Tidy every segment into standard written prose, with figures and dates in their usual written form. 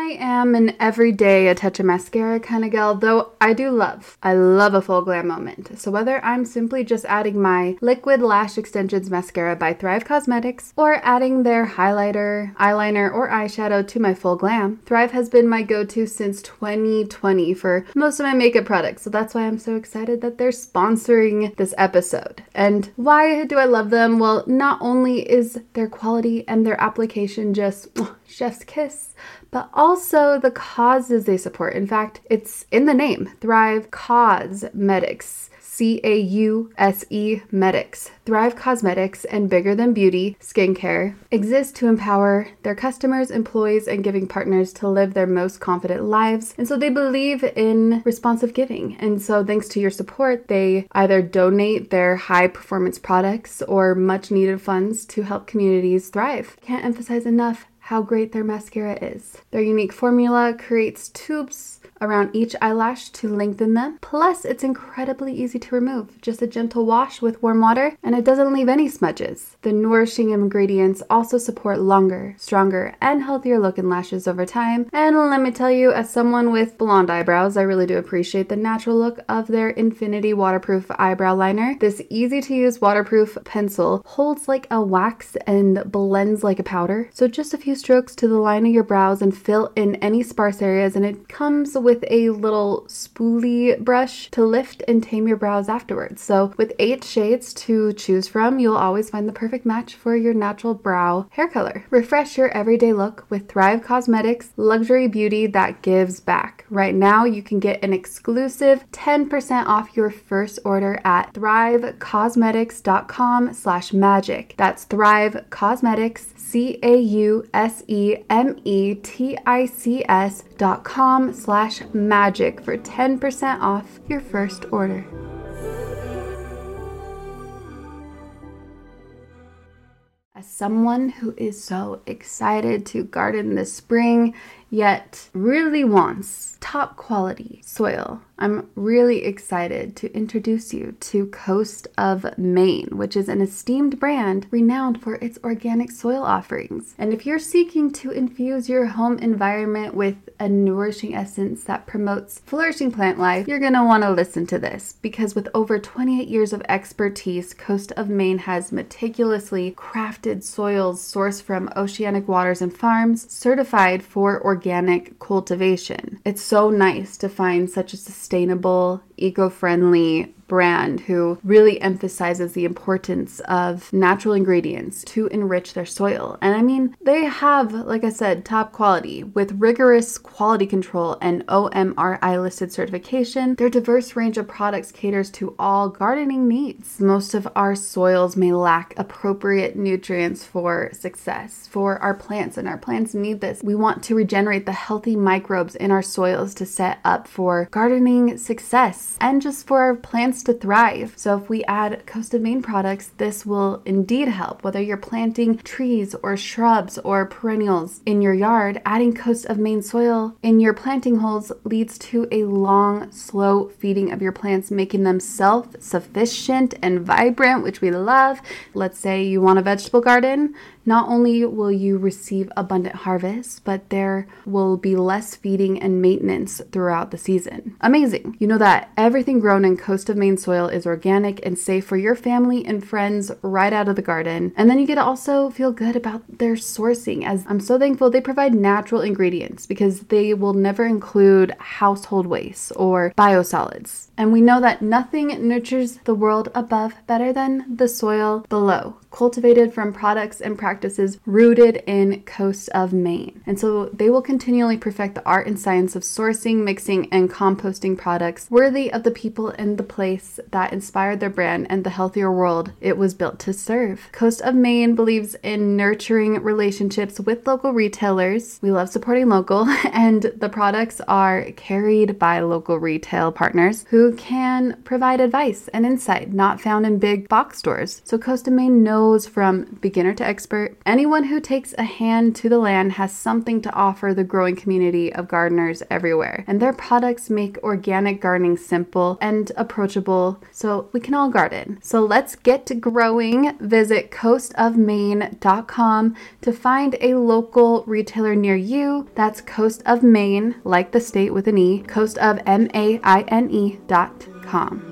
I am an everyday a touch of mascara kind of gal, though I love a full glam moment. So whether I'm simply just adding my Liquid Lash Extensions Mascara by Thrive Cosmetics or adding their highlighter, eyeliner, or eyeshadow to my full glam, Thrive has been my go-to since 2020 for most of my makeup products. So that's why I'm so excited that they're sponsoring this episode. And why do I love them? Well, not only is their quality and their application just chef's kiss, but also the causes they support. In fact, it's in the name, Thrive Cosmetics. C-A-U-S-E Medics. Thrive Cosmetics and Bigger Than Beauty Skincare exist to empower their customers, employees, and giving partners to live their most confident lives. And so they believe in responsive giving. And so thanks to your support, they either donate their high performance products or much needed funds to help communities thrive. Can't emphasize enough how great their mascara is. Their unique formula creates tubes around each eyelash to lengthen them. Plus, it's incredibly easy to remove. Just a gentle wash with warm water, and it doesn't leave any smudges. The nourishing ingredients also support longer, stronger, and healthier looking lashes over time. And let me tell you, as someone with blonde eyebrows, I really do appreciate the natural look of their Infinity Waterproof Eyebrow Liner. This easy-to-use waterproof pencil holds like a wax and blends like a powder. So just a few strokes to the line of your brows and fill in any sparse areas, and it comes with a little spoolie brush to lift and tame your brows afterwards. So with 8 shades to choose from, you'll always find the perfect match for your natural brow hair color. Refresh your everyday look with Thrive Cosmetics luxury beauty that gives back. Right now, you can get an exclusive 10% off your first order at thrivecosmetics.com/magic. That's Thrive Cosmetics, CAUSEMETICS.com/magic for 10% off your first order. As someone who is so excited to garden this spring, yet really wants top quality soil, I'm really excited to introduce you to Coast of Maine, which is an esteemed brand renowned for its organic soil offerings. And if you're seeking to infuse your home environment with a nourishing essence that promotes flourishing plant life, you're going to want to listen to this, because with over 28 years of expertise, Coast of Maine has meticulously crafted soils sourced from oceanic waters and farms, certified for organic cultivation. It's so nice to find such a sustainable, eco-friendly brand who really emphasizes the importance of natural ingredients to enrich their soil. And I mean, they have, like I said, top quality with rigorous quality control and OMRI listed certification. Their diverse range of products caters to all gardening needs. Most of our soils may lack appropriate nutrients for success for our plants, and our plants need this. We want to regenerate the healthy microbes in our soils to set up for gardening success and just for our plants to thrive. So if we add Coast of Maine products, this will indeed help. Whether you're planting trees or shrubs or perennials in your yard, adding Coast of Maine soil in your planting holes leads to a long, slow feeding of your plants, making them self-sufficient and vibrant, which we love. Let's say you want a vegetable garden. Not only will you receive abundant harvest, but there will be less feeding and maintenance throughout the season. Amazing. You know that everything grown in Coast of Maine soil is organic and safe for your family and friends right out of the garden. And then you get to also feel good about their sourcing, as I'm so thankful they provide natural ingredients because they will never include household waste or biosolids. And we know that nothing nurtures the world above better than the soil below, cultivated from products and practices rooted in Coast of Maine. And so they will continually perfect the art and science of sourcing, mixing, and composting products worthy of the people and the place that inspired their brand and the healthier world it was built to serve. Coast of Maine believes in nurturing relationships with local retailers. We love supporting local, and the products are carried by local retail partners who can provide advice and insight not found in big box stores. So Coast of Maine knows knows from beginner to expert. Anyone who takes a hand to the land has something to offer the growing community of gardeners everywhere. And their products make organic gardening simple and approachable so we can all garden. So let's get to growing. Visit coastofmaine.com to find a local retailer near you. That's Coast of Maine, like the state with an E, coastofmaine.com.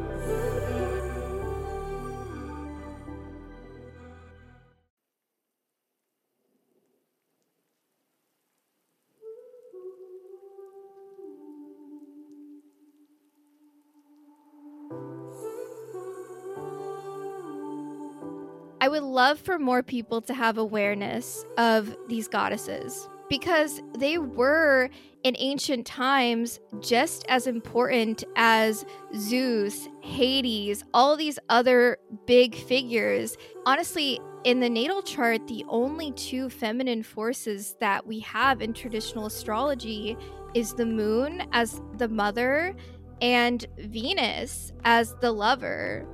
I would love for more people to have awareness of these goddesses because they were in ancient times just as important as Zeus, Hades, all these other big figures. Honestly, in the natal chart, the only two feminine forces that we have in traditional astrology is the moon as the mother and Venus as the lover.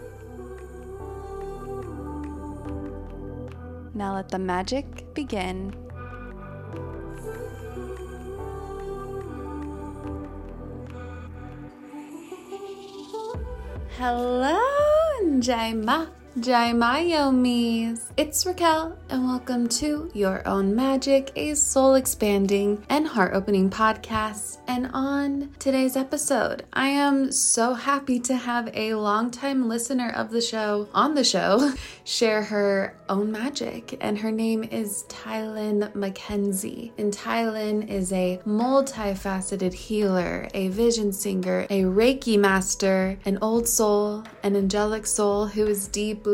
Now let the magic begin. Hello, Jaima Yomis. It's Raquel, and welcome to Your Own Magic, a soul-expanding and heart-opening podcast. And on today's episode, I am so happy to have a longtime listener of the show on the show share her own magic, and her name is Tylin McKenzie. And Tylin is a multifaceted healer, a vision singer, a Reiki master, an old soul, an angelic soul who is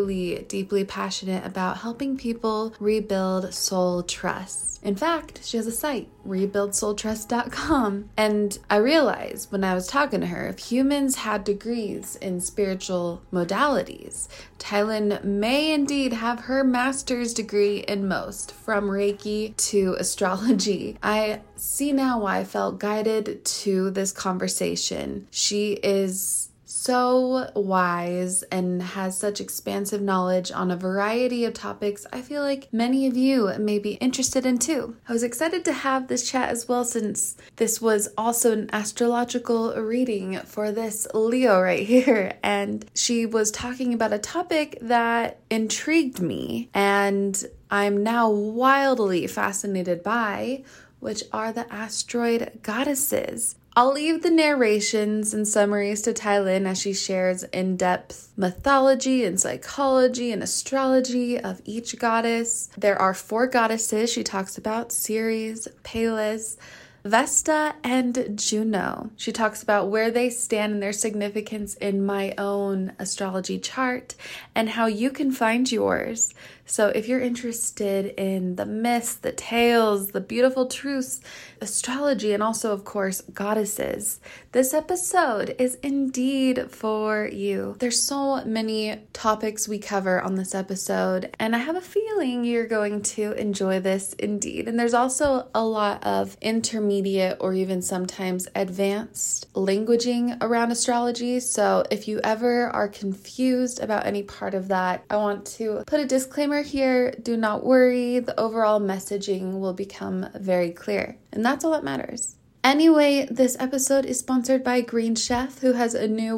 deeply passionate about helping people rebuild soul trust. In fact, she has a site, rebuildsoultrust.com. And I realized when I was talking to her, if humans had degrees in spiritual modalities, Tylin may indeed have her master's degree in most, from Reiki to astrology. I see now why I felt guided to this conversation. She is so wise and has such expansive knowledge on a variety of topics I feel like many of you may be interested in too. I was excited to have this chat as well, since this was also an astrological reading for this Leo right here, and she was talking about a topic that intrigued me and I'm now wildly fascinated by, which are the asteroid goddesses. I'll leave the narrations and summaries to Tylin as she shares in-depth mythology and psychology and astrology of each goddess. There are 4 goddesses she talks about: Ceres, Pallas, Vesta, and Juno. She talks about where they stand and their significance in my own astrology chart and how you can find yours. So if you're interested in the myths, the tales, the beautiful truths, astrology, and also, of course, goddesses, this episode is indeed for you. There's so many topics we cover on this episode, and I have a feeling you're going to enjoy this indeed. And there's also a lot of intermediate or even sometimes advanced languaging around astrology. So if you ever are confused about any part of that, I want to put a disclaimer here. Do not worry. The overall messaging will become very clear. And that's all that matters. Anyway, this episode is sponsored by Green Chef, who has a new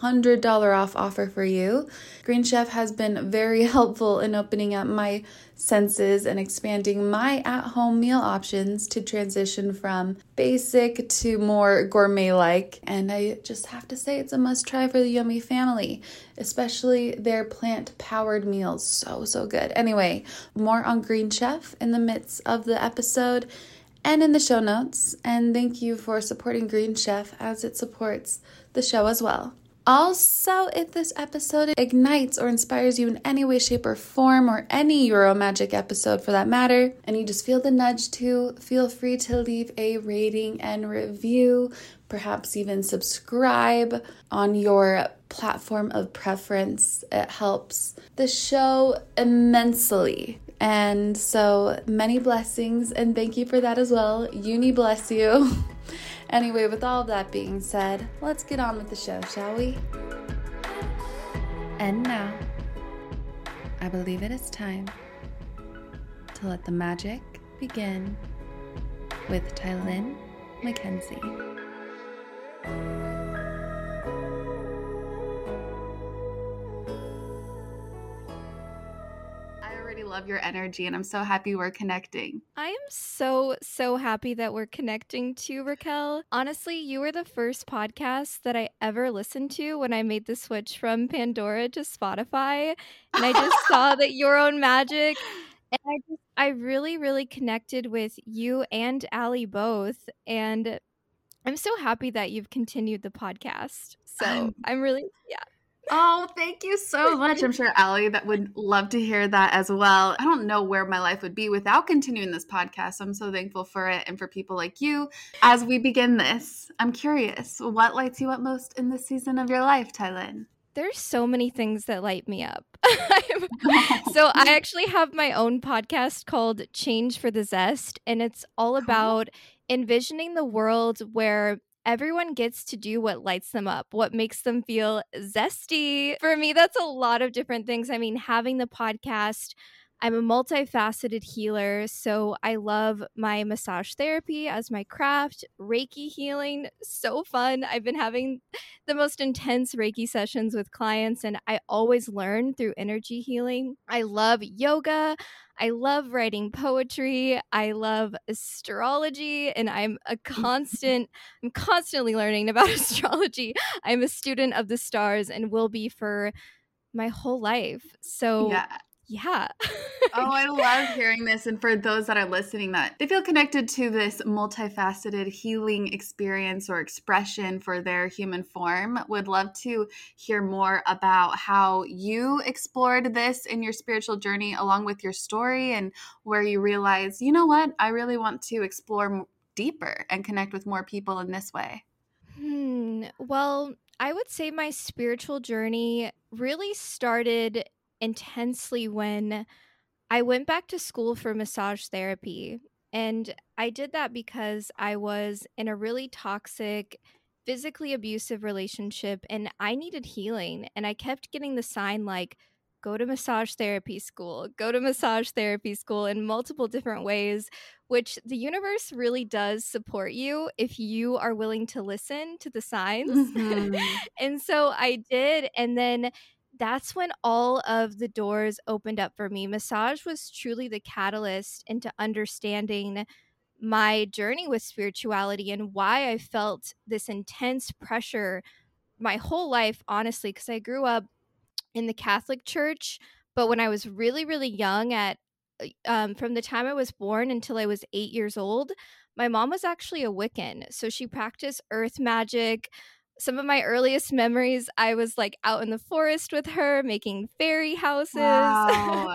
$100 off offer for you. Green Chef has been very helpful in opening up my senses and expanding my at-home meal options to transition from basic to more gourmet-like. And I just have to say it's a must-try for the Yummy family, especially their plant-powered meals. So good. Anyway, more on Green Chef in the midst of the episode and in the show notes. And thank you for supporting Green Chef as it supports the show as well. Also, if this episode ignites or inspires you in any way, shape, or form, or any Euro Magic episode for that matter, and you just feel the nudge to, feel free to leave a rating and review, perhaps even subscribe on your platform of preference. It helps the show immensely. And so many blessings, and thank you for that as well. Uni bless you. Anyway, with all of that being said, let's get on with the show, shall we? And now, I believe it is time to let the magic begin with Tylynn McKenzie. I already love your energy, and I'm so happy we're connecting. I am so happy that we're connecting too, Raquel. Honestly, you were the first podcast that I ever listened to when I made the switch from Pandora to Spotify. And I just saw that Your Own Magic. And I really connected with you and Allie both. And I'm so happy that you've continued the podcast. So I'm really, yeah. Oh, thank you so much. I'm sure Allie that would love to hear that as well. I don't know where my life would be without continuing this podcast. So I'm so thankful for it and for people like you. As we begin this, I'm curious, what lights you up most in this season of your life, Tylynn? There's so many things that light me up. So I actually have my own podcast called Change for the Zest, and it's all about envisioning the world where everyone gets to do what lights them up, what makes them feel zesty. For me, that's a lot of different things. I mean, having the podcast, I'm a multifaceted healer, so I love my massage therapy as my craft, Reiki healing, so fun. I've been having the most intense Reiki sessions with clients, and I always learn through energy healing. I love yoga. I love writing poetry. I love astrology, and I'm constantly learning about astrology. I'm a student of the stars and will be for my whole life. So yeah. Oh, I love hearing this. And for those that are listening, that they feel connected to this multifaceted healing experience or expression for their human form, would love to hear more about how you explored this in your spiritual journey along with your story, and where you realize, you know what, I really want to explore deeper and connect with more people in this way. Well, I would say my spiritual journey really started intensely when I went back to school for massage therapy. And I did that because I was in a really toxic, physically abusive relationship and I needed healing. And I kept getting the sign like, go to massage therapy school, go to massage therapy school in multiple different ways, which the universe really does support you if you are willing to listen to the signs. Mm-hmm. And so I did. And then that's when all of the doors opened up for me. Massage was truly the catalyst into understanding my journey with spirituality and why I felt this intense pressure my whole life, honestly, because I grew up in the Catholic Church, but when I was really young, at from the time I was born until I was 8 years old, my mom was actually a Wiccan, so she practiced earth magic. Some of my earliest memories, I was like out in the forest with her making fairy houses. Wow.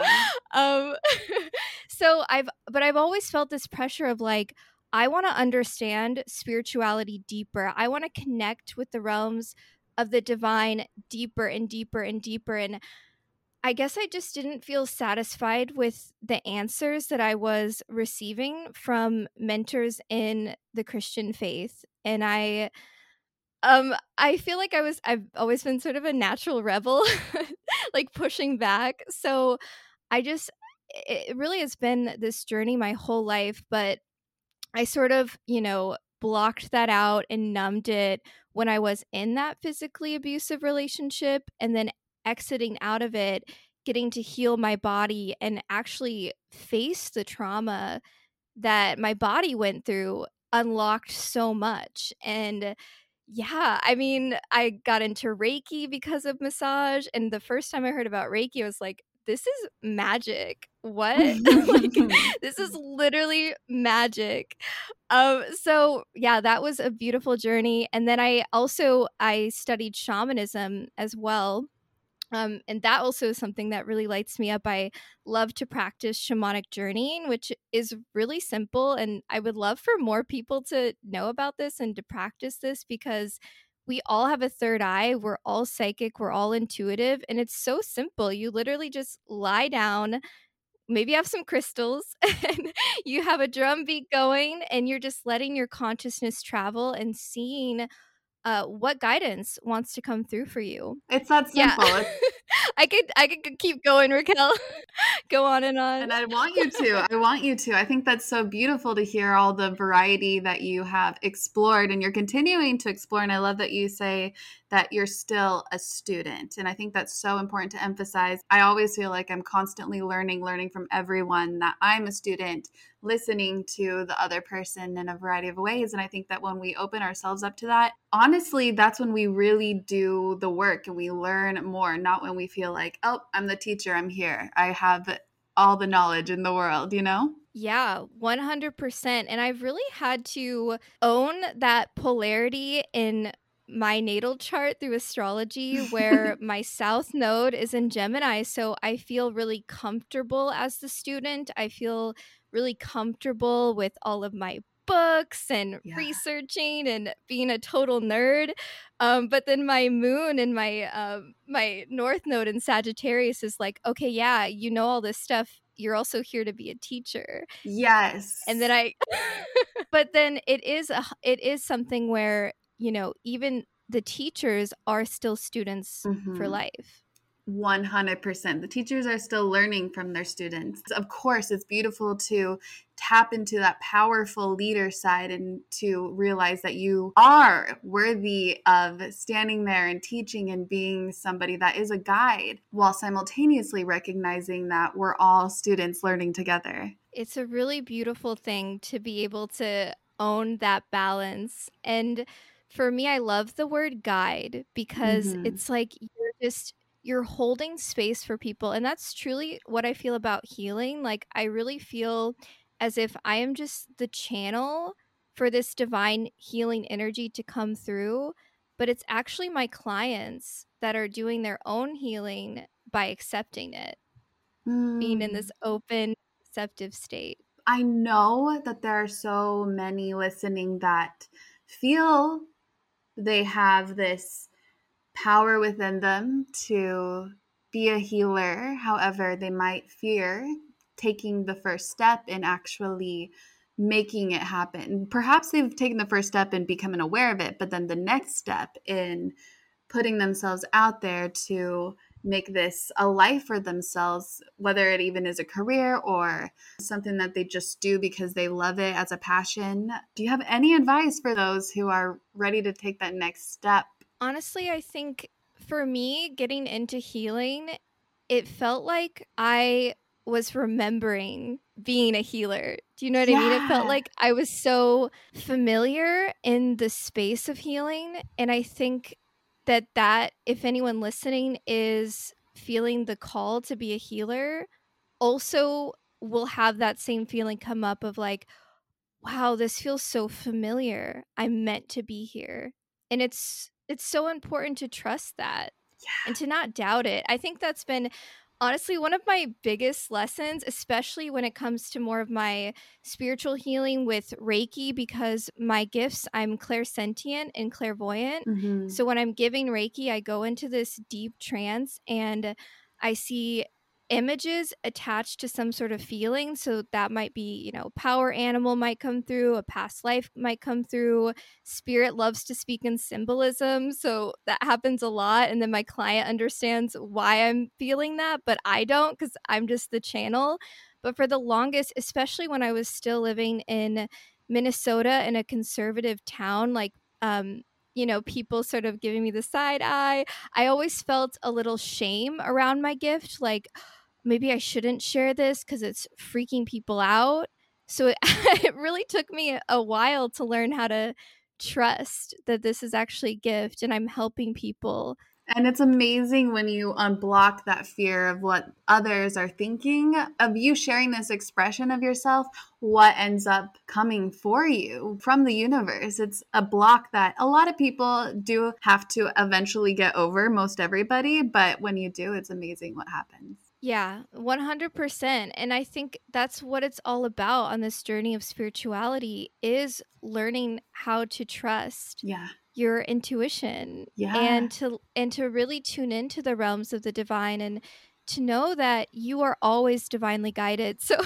But I've always felt this pressure of like, I want to understand spirituality deeper. I want to connect with the realms of the divine deeper and deeper and deeper. And I guess I just didn't feel satisfied with the answers that I was receiving from mentors in the Christian faith. And I feel like I've always been sort of a natural rebel, like pushing back. So it really has been this journey my whole life, but I sort of, blocked that out and numbed it when I was in that physically abusive relationship, and then exiting out of it, getting to heal my body and actually face the trauma that my body went through unlocked so much. And yeah, I mean, I got into Reiki because of massage. And the first time I heard about Reiki, I was like, this is magic. What? Like, this is literally magic. So yeah, that was a beautiful journey. And then I studied shamanism as well. And that also is something that really lights me up. I love to practice shamanic journeying, which is really simple. And I would love for more people to know about this and to practice this, because we all have a third eye. We're all psychic. We're all intuitive. And it's so simple. You literally just lie down, maybe have some crystals, and you have a drum beat going, and you're just letting your consciousness travel and seeing what guidance wants to come through for you. It's that simple. Yeah. I could keep going, Raquel. Go on and on. And I want you to. I want you to. I think that's so beautiful to hear all the variety that you have explored and you're continuing to explore. And I love that you say that you're still a student. And I think that's so important to emphasize. I always feel like I'm constantly learning from everyone, that I'm a student listening to the other person in a variety of ways. And I think that when we open ourselves up to that, honestly, that's when we really do the work and we learn more, not when we feel like, oh, I'm the teacher, I'm here, I have all the knowledge in the world, you know? Yeah, 100%. And I've really had to own that polarity in my natal chart through astrology, where my south node is in Gemini. So I feel really comfortable as the student. I feel really comfortable with all of my books and researching and being a total nerd. But then my moon and my north node in Sagittarius is like, okay, yeah, you know all this stuff. You're also here to be a teacher. Yes. And then but then it is something where, you know, even the teachers are still students for life. 100%. The teachers are still learning from their students. Of course, it's beautiful to tap into that powerful leader side and to realize that you are worthy of standing there and teaching and being somebody that is a guide, while simultaneously recognizing that we're all students learning together. It's a really beautiful thing to be able to own that balance. And for me, I love the word guide because it's like you're holding space for people. And that's truly what I feel about healing. Like, I really feel as if I am just the channel for this divine healing energy to come through. But it's actually my clients that are doing their own healing by accepting it, being in this open, receptive state. I know that there are so many listening that feel they have this power within them to be a healer. However, they might fear taking the first step in actually making it happen. Perhaps they've taken the first step in becoming aware of it, but then the next step in putting themselves out there to make this a life for themselves, whether it even is a career or something that they just do because they love it as a passion. Do you have any advice for those who are ready to take that next step? Honestly, I think for me, getting into healing, it felt like I was remembering being a healer. Do you know what I mean? It felt like I was so familiar in the space of healing. And I think that if anyone listening is feeling the call to be a healer, also will have that same feeling come up of like, wow, this feels so familiar. I'm meant to be here. And it's so important to trust that and to not doubt it. I think that's been honestly one of my biggest lessons, especially when it comes to more of my spiritual healing with Reiki, because my gifts, I'm clairsentient and clairvoyant. So when I'm giving Reiki, I go into this deep trance and I see images attached to some sort of feeling. So that might be, you know, power animal might come through, a past life might come through. Spirit loves to speak in symbolism, so that happens a lot. And then my client understands why I'm feeling that, but I don't, because I'm just the channel. But for the longest, especially when I was still living in Minnesota in a conservative town, like you know, people sort of giving me the side eye, I always felt a little shame around my gift, like maybe I shouldn't share this because it's freaking people out. So it really took me a while to learn how to trust that this is actually a gift and I'm helping people. And it's amazing when you unblock that fear of what others are thinking of you sharing this expression of yourself, what ends up coming for you from the universe. It's a block that a lot of people do have to eventually get over, most everybody. But when you do, it's amazing what happens. Yeah, 100%. And I think that's what it's all about on this journey of spirituality, is learning how to trust your intuition and to really tune into the realms of the divine and to know that you are always divinely guided. So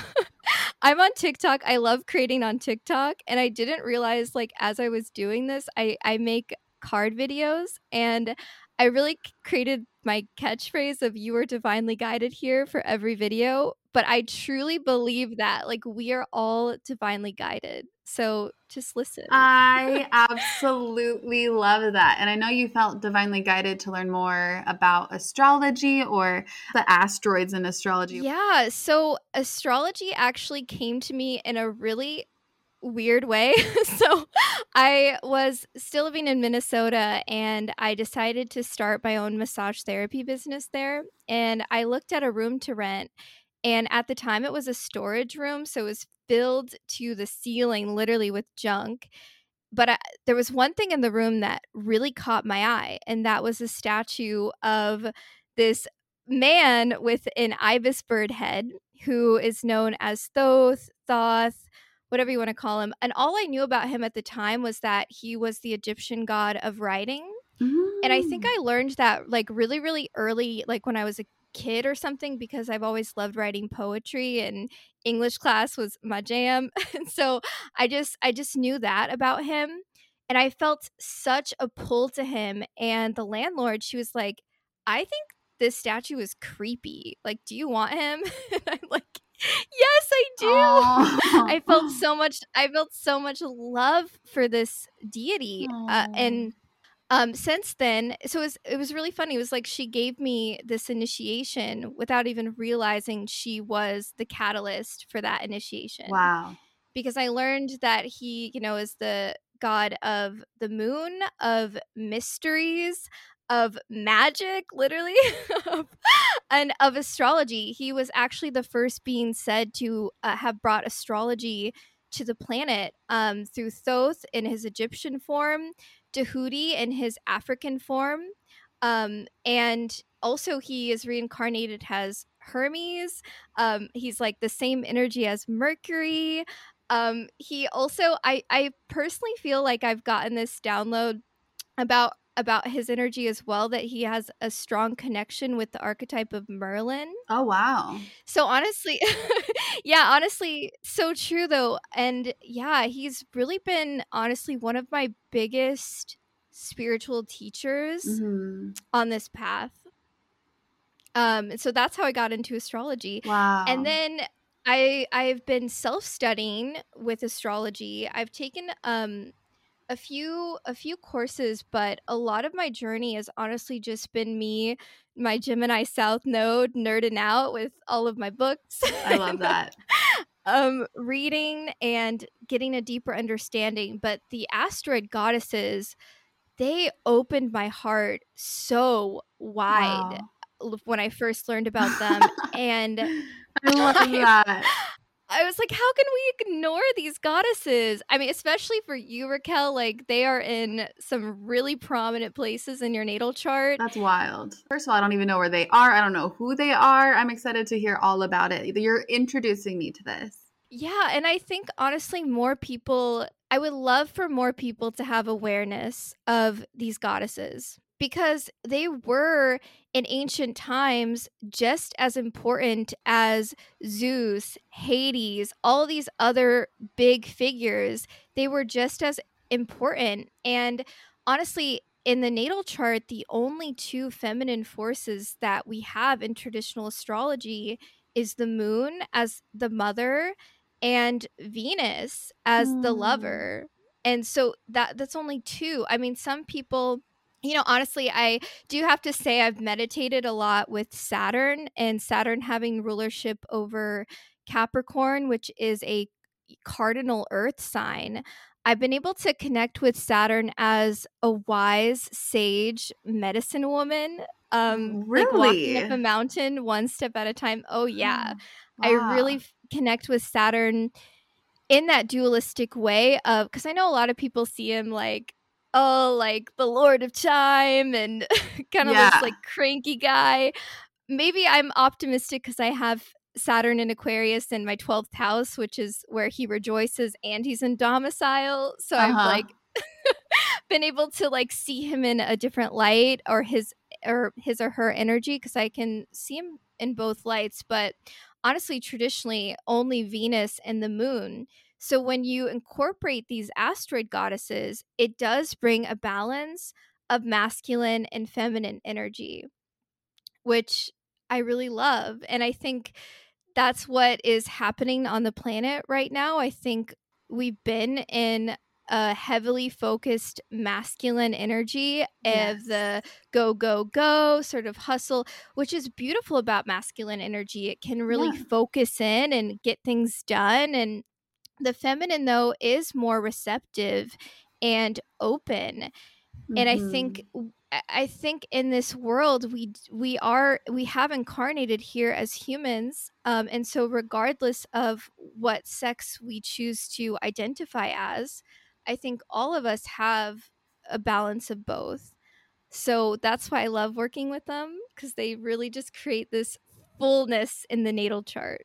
I'm on TikTok. I love creating on TikTok. And I didn't realize, like, as I was doing this, I make card videos, and I really created my catchphrase of "you are divinely guided" here for every video, but I truly believe that, like, we are all divinely guided. So just listen. I absolutely love that. And I know you felt divinely guided to learn more about astrology or the asteroids in astrology. Yeah, so astrology actually came to me in a really weird way. So I was still living in Minnesota and I decided to start my own massage therapy business there. And I looked at a room to rent. And at the time, it was a storage room. So it was filled to the ceiling, literally with junk. But there was one thing in the room that really caught my eye, and that was a statue of this man with an ibis bird head who is known as Thoth, whatever you want to call him. And all I knew about him at the time was that he was the Egyptian god of writing. And I think I learned that like really, really early, like when I was a kid or something, because I've always loved writing poetry and English class was my jam. And so I just knew that about him. And I felt such a pull to him. And the landlord, she was like, I think this statue is creepy. Like, do you want him? And I'm like, yes, I do. Oh. I felt so much love for this deity. And since then, so it was really funny. It was like she gave me this initiation without even realizing she was the catalyst for that initiation. Wow. Because I learned that he, you know, is the god of the moon, of mysteries, of magic, literally, and of astrology. He was actually the first being said to have brought astrology to the planet through Thoth in his Egyptian form, Tahuti in his African form, and also he is reincarnated as Hermes. He's like the same energy as Mercury. He also, I personally feel like I've gotten this download about his energy as well, that he has a strong connection with the archetype of Merlin. Oh, wow. So honestly, yeah, honestly, so true though. And yeah, he's really been honestly one of my biggest spiritual teachers on this path. So that's how I got into astrology. Wow. And then I've been self-studying with astrology. I've taken a few courses, but a lot of my journey has honestly just been me, my Gemini South node, nerding out with all of my books. I love that. Reading and getting a deeper understanding. But the asteroid goddesses, they opened my heart so wide when I first learned about them. And I love that. I was like, how can we ignore these goddesses? I mean, especially for you, Raquel, like they are in some really prominent places in your natal chart. That's wild. First of all, I don't even know where they are. I don't know who they are. I'm excited to hear all about it. You're introducing me to this. Yeah, and I think honestly I would love for more people to have awareness of these goddesses, because they were in ancient times just as important as Zeus, Hades, all these other big figures. They were just as important. And honestly, in the natal chart, the only two feminine forces that we have in traditional astrology is the moon as the mother and Venus as the lover. And so that's only two. I mean, some people, you know, honestly, I do have to say I've meditated a lot with Saturn, and Saturn having rulership over Capricorn, which is a cardinal earth sign. I've been able to connect with Saturn as a wise sage medicine woman. Really? Like walking up a mountain one step at a time. Oh yeah. Wow. I really connect with Saturn in that dualistic way of, because I know a lot of people see him like, oh, like the Lord of Time and kind of this like cranky guy. Maybe I'm optimistic because I have Saturn in Aquarius in my 12th house, which is where he rejoices and he's in domicile. So I've like been able to like see him in a different light, or his or her energy, because I can see him in both lights. But honestly, traditionally, only Venus and the moon. So when you incorporate these asteroid goddesses, it does bring a balance of masculine and feminine energy. which I really love. And I think that's what is happening on the planet right now. I think we've been in a heavily focused masculine energy of Yes. the go, go, go sort of hustle, which is beautiful about masculine energy. It can really Yeah. focus in and get things done. And the feminine, though, is more receptive and open. And I think in this world we have incarnated here as humans, and so regardless of what sex we choose to identify as, I think all of us have a balance of both. So that's why I love working with them, because they really just create this fullness in the natal chart.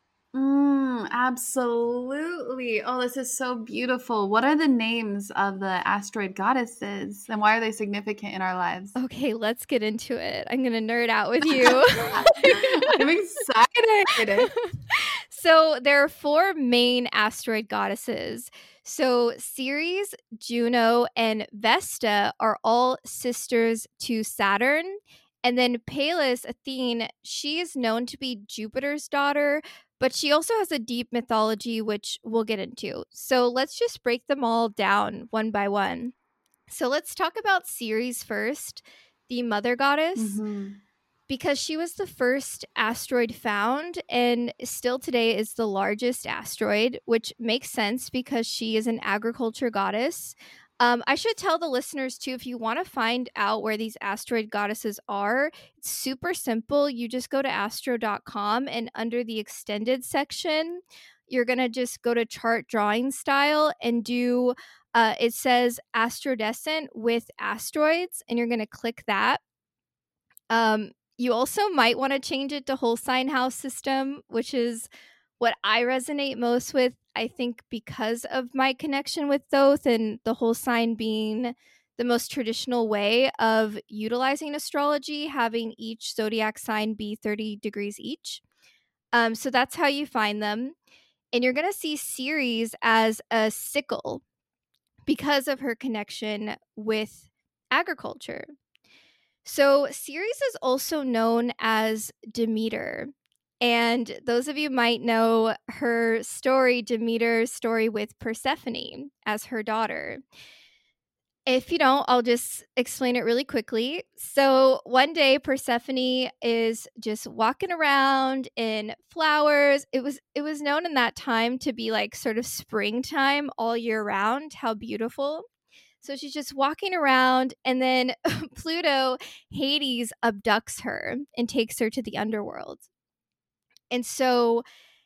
Absolutely. Oh, this is so beautiful. What are the names of the asteroid goddesses and why are they significant in our lives? Okay, let's get into it. I'm going to nerd out with you. I'm excited. So there are 4 main asteroid goddesses. So Ceres, Juno, and Vesta are all sisters to Saturn. And then Pallas, Athene, she is known to be Jupiter's daughter, but she also has a deep mythology, which we'll get into. So let's just break them all down one by one. So let's talk about Ceres first, the mother goddess, because she was the first asteroid found and still today is the largest asteroid, which makes sense because she is an agriculture goddess. I should tell the listeners too, if you want to find out where these asteroid goddesses are, it's super simple. You just go to astro.com and under the extended section, you're going to just go to chart drawing style and do, it says astrodescent with asteroids, and you're going to click that. You also might want to change it to whole sign house system, which is what I resonate most with. I think because of my connection with Thoth and the whole sign being the most traditional way of utilizing astrology, having each zodiac sign be 30 degrees each. So that's how you find them. And you're going to see Ceres as a sickle because of her connection with agriculture. So Ceres is also known as Demeter. And those of you might know her story, Demeter's story with Persephone as her daughter. If you don't, I'll just explain it really quickly. So one day Persephone is just walking around in flowers. It was known in that time to be like sort of springtime all year round. How beautiful. So she's just walking around, and then Pluto, Hades, abducts her and takes her to the underworld. And so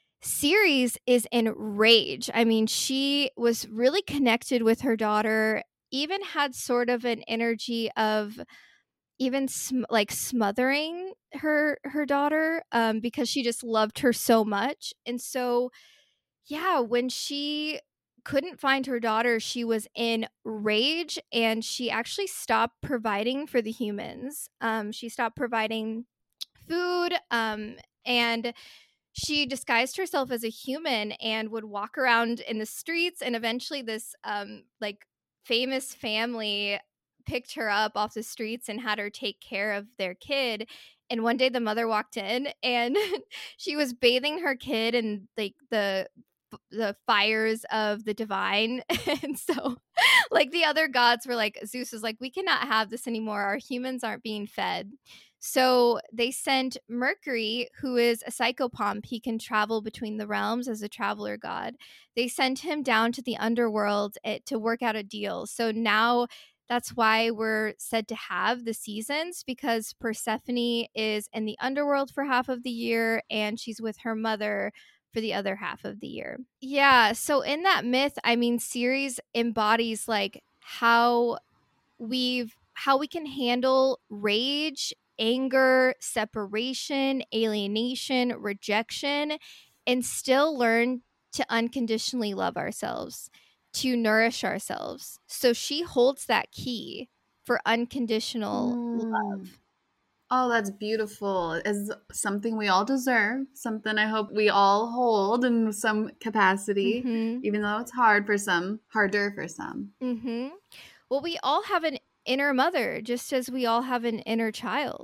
Ceres is in rage. I mean, she was really connected with her daughter, even had sort of an energy of even like smothering her daughter, because she just loved her so much. And so yeah, when she couldn't find her daughter, she was in rage and she actually stopped providing for the humans. She stopped providing food, and she disguised herself as a human and would walk around in the streets. And eventually, this like famous family picked her up off the streets and had her take care of their kid. And one day, the mother walked in and she was bathing her kid in like the fires of the divine. And so like the other gods were like, Zeus was like, we cannot have this anymore, our humans aren't being fed. So they sent Mercury, who is a psychopomp. He can travel between the realms as a traveler god. They sent him down to the underworld to work out a deal. So now that's why we're said to have the seasons, because Persephone is in the underworld for half of the year and she's with her mother for the other half of the year. Yeah, so in that myth, I mean, Ceres embodies like how we can handle rage, anger, separation, alienation, rejection, and still learn to unconditionally love ourselves, to nourish ourselves. So she holds that key for unconditional love. Oh, that's beautiful. It's something we all deserve, something I hope we all hold in some capacity, even though it's hard for some, harder for some. Well, we all have an inner mother, just as we all have an inner child.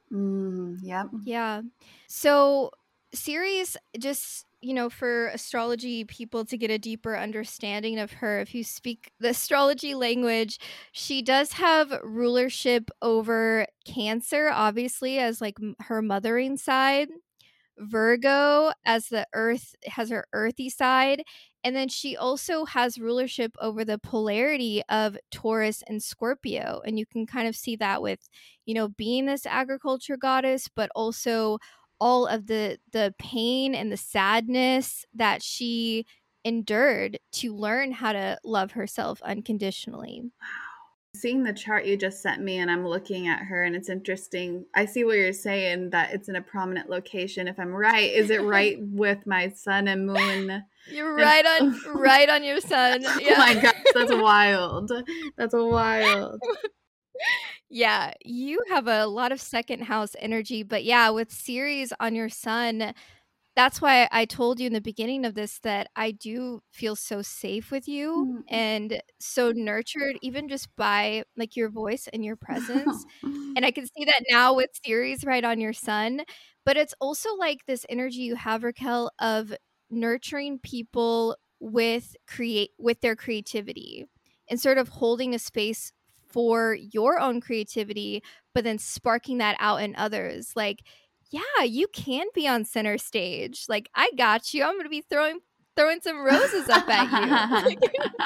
Yep. Yeah. So, Ceres, just, for astrology people to get a deeper understanding of her, if you speak the astrology language, she does have rulership over Cancer, obviously, as like her mothering side. Virgo as the earth has her earthy side, and then she also has rulership over the polarity of Taurus and Scorpio, and you can kind of see that with being this agriculture goddess, but also all of the pain and the sadness that she endured to learn how to love herself unconditionally. Seeing the chart you just sent me, and I'm looking at her, and it's interesting. I see what you're saying, that it's in a prominent location. If I'm right, is it right with my sun and moon? You're And right on your sun. Yeah. Oh my gosh, that's wild. That's wild. Yeah, you have a lot of second house energy, but yeah, with Ceres on your sun, that's why I told you in the beginning of this that I do feel so safe with you and so nurtured, even just by like your voice and your presence. And I can see that now with Ceres right on your sun. But it's also like this energy you have, Raquel, of nurturing people with their creativity and sort of holding a space for your own creativity, but then sparking that out in others. Like, yeah, you can be on center stage. Like, I got you. I'm going to be throwing some roses up at you.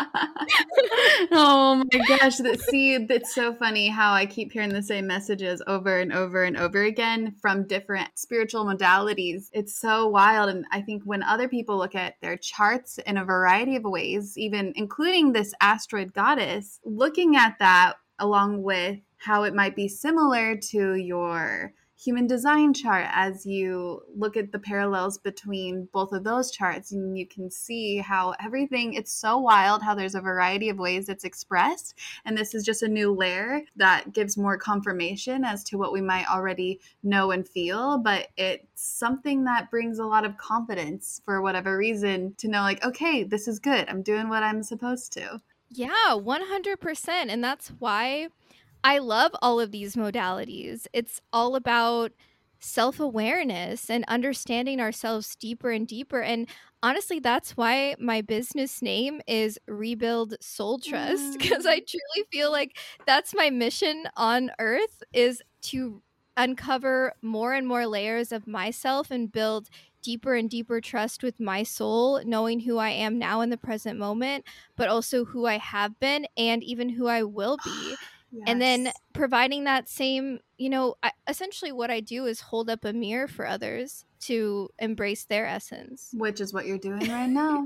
Oh my gosh. See, it's so funny how I keep hearing the same messages over and over and over again from different spiritual modalities. It's so wild. And I think when other people look at their charts in a variety of ways, even including this asteroid goddess, looking at that along with how it might be similar to your human design chart, as you look at the parallels between both of those charts, and you can see how everything, it's so wild how there's a variety of ways it's expressed, and this is just a new layer that gives more confirmation as to what we might already know and feel. But it's something that brings a lot of confidence for whatever reason, to know like, okay, this is good, I'm doing what I'm supposed to. Yeah, 100%. And that's why I love all of these modalities. It's all about self awareness and understanding ourselves deeper and deeper. And honestly, that's why my business name is Rebuild Soul Trust, because I truly feel like that's my mission on earth, is to uncover more and more layers of myself and build deeper and deeper trust with my soul, knowing who I am now in the present moment, but also who I have been and even who I will be. Yes. And then providing that same, essentially what I do is hold up a mirror for others to embrace their essence. Which is what you're doing right now.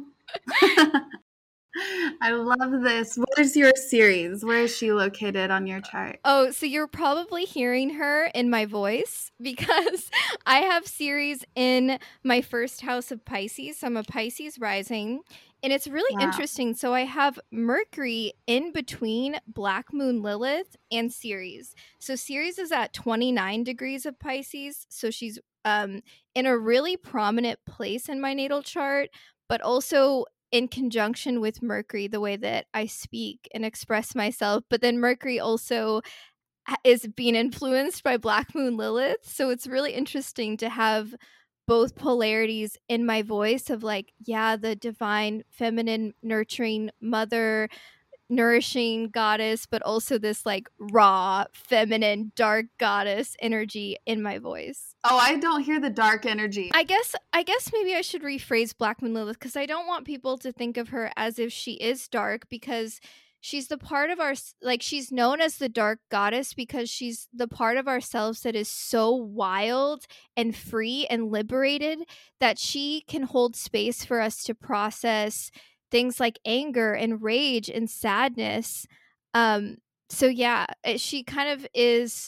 I love this. Where's your Ceres? Where is she located on your chart? Oh, so you're probably hearing her in my voice because I have Ceres in my first house of Pisces. So I'm a Pisces rising. And it's really interesting. So I have Mercury in between Black Moon Lilith and Ceres. So Ceres is at 29 degrees of Pisces. So she's in a really prominent place in my natal chart, but also in conjunction with Mercury, the way that I speak and express myself. But then Mercury also is being influenced by Black Moon Lilith. So it's really interesting to have both polarities in my voice of like, yeah, the divine, feminine, nurturing mother, nourishing goddess, but also this like raw, feminine, dark goddess energy in my voice. Oh, I don't hear the dark energy. I guess maybe I should rephrase Black Moon Lilith, because I don't want people to think of her as if she is dark, because she's the part of our, like, she's known as the dark goddess because she's the part of ourselves that is so wild and free and liberated that she can hold space for us to process things like anger and rage and sadness. So yeah, she kind of is.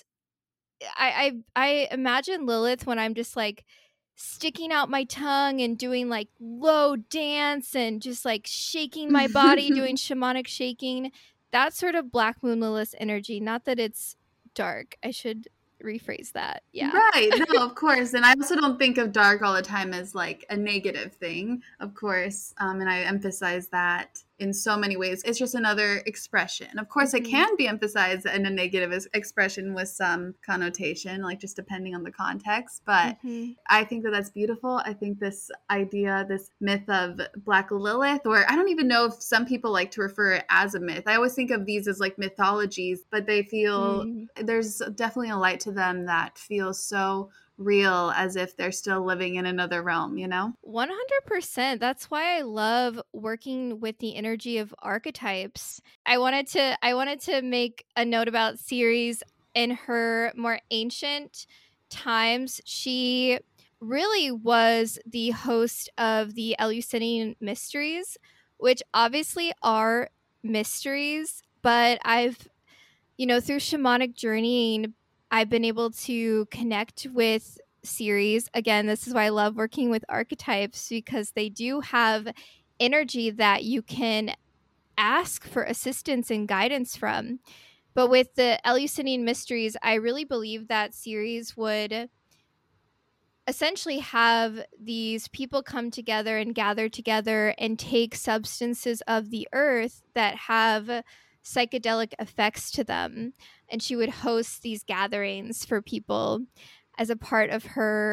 I imagine Lilith when I'm just like sticking out my tongue and doing like low dance and just like shaking my body, doing shamanic shaking. That sort of Black Moon Lilith energy. Not that it's dark. I should rephrase that. Yeah. Right. No, of course. And I also don't think of dark all the time as like a negative thing, of course. And I emphasize that in so many ways. It's just another expression. Of course, it Mhm. can be emphasized in a negative expression with some connotation, like just depending on the context. But Mhm. I think that that's beautiful. I think this idea, this myth of Black Lilith, or I don't even know if some people like to refer it as a myth. I always think of these as like mythologies, but they feel Mm. there's definitely a light to them that feels so real, as if they're still living in another realm, you know? 100%. That's why I love working with the energy of archetypes. I wanted to make a note about Ceres. In her more ancient times, she really was the host of the Eleusinian mysteries, which obviously are mysteries, but through shamanic journeying, I've been able to connect with Ceres. Again, this is why I love working with archetypes, because they do have energy that you can ask for assistance and guidance from. But with the Eleusinian mysteries, I really believe that Ceres would essentially have these people come together and gather together and take substances of the earth that have psychedelic effects to them, and she would host these gatherings for people as a part of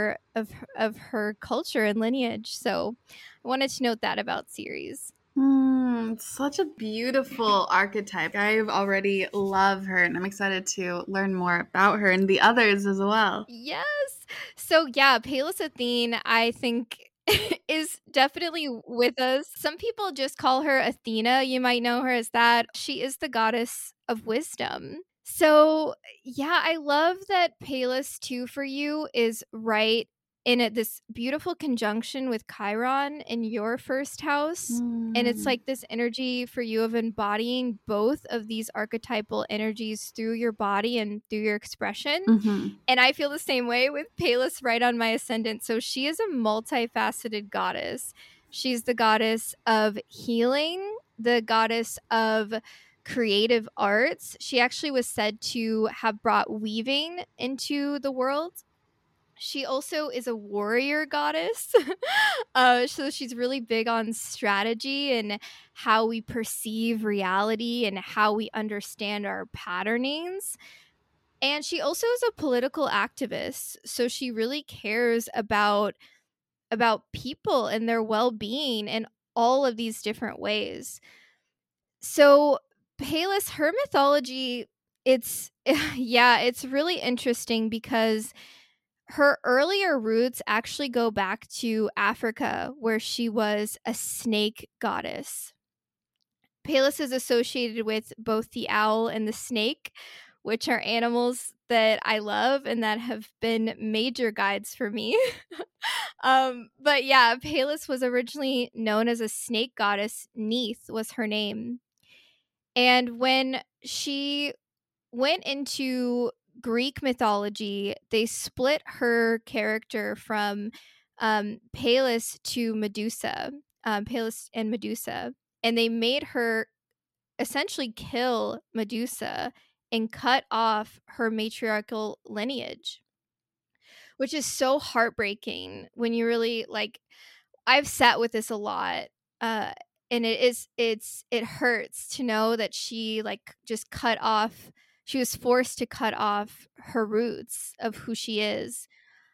her culture and lineage. So I wanted to note that about Ceres. Such a beautiful archetype. I already love her, and I'm excited to learn more about her and the others as well. Yes. So yeah, Palis Athene, I think is definitely with us. Some people just call her Athena. You might know her as that. She is the goddess of wisdom. So yeah, I love that Palis too for you is right in this beautiful conjunction with Chiron in your first house. And it's Mm. like this energy for you of embodying both of these archetypal energies through your body and through your expression. Mm-hmm. And I feel the same way with Palis right on my ascendant. So she is a multifaceted goddess. She's the goddess of healing, the goddess of creative arts. She actually was said to have brought weaving into the world. She also is a warrior goddess. So she's really big on strategy and how we perceive reality and how we understand our patternings. And she also is a political activist. So she really cares about people and their well-being in all of these different ways. So Palis, her mythology, it's yeah, it's really interesting because her earlier roots actually go back to Africa, where she was a snake goddess. Palis is associated with both the owl and the snake, which are animals that I love and that have been major guides for me. But yeah, Palis was originally known as a snake goddess. Neith was her name. And when she went into Greek mythology, they split her character from Pallas to Medusa, Pallas and Medusa, and they made her essentially kill Medusa and cut off her matriarchal lineage, which is so heartbreaking when you really like. I've sat with this a lot. Uh, and it hurts to know that she like just cut off, she was forced to cut off her roots of who she is.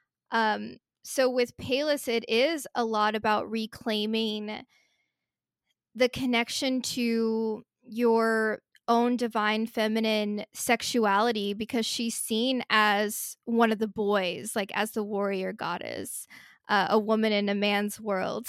So with Palis, it is a lot about reclaiming the connection to your own divine feminine sexuality, because she's seen as one of the boys, like as the warrior goddess, a woman in a man's world.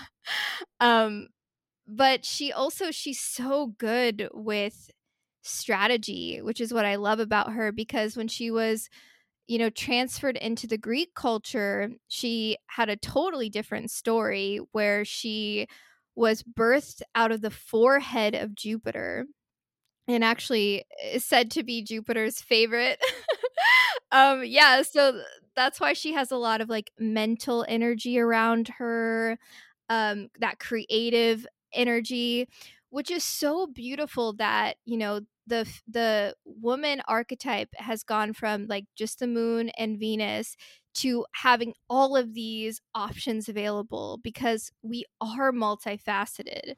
um but she's so good with strategy, which is what I love about her, because when she was transferred into the Greek culture, she had a totally different story where she was birthed out of the forehead of Jupiter, and actually is said to be Jupiter's favorite. Yeah, so that's why she has a lot of like mental energy around her, that creative energy, which is so beautiful that, the woman archetype has gone from like just the moon and Venus to having all of these options available, because we are multifaceted.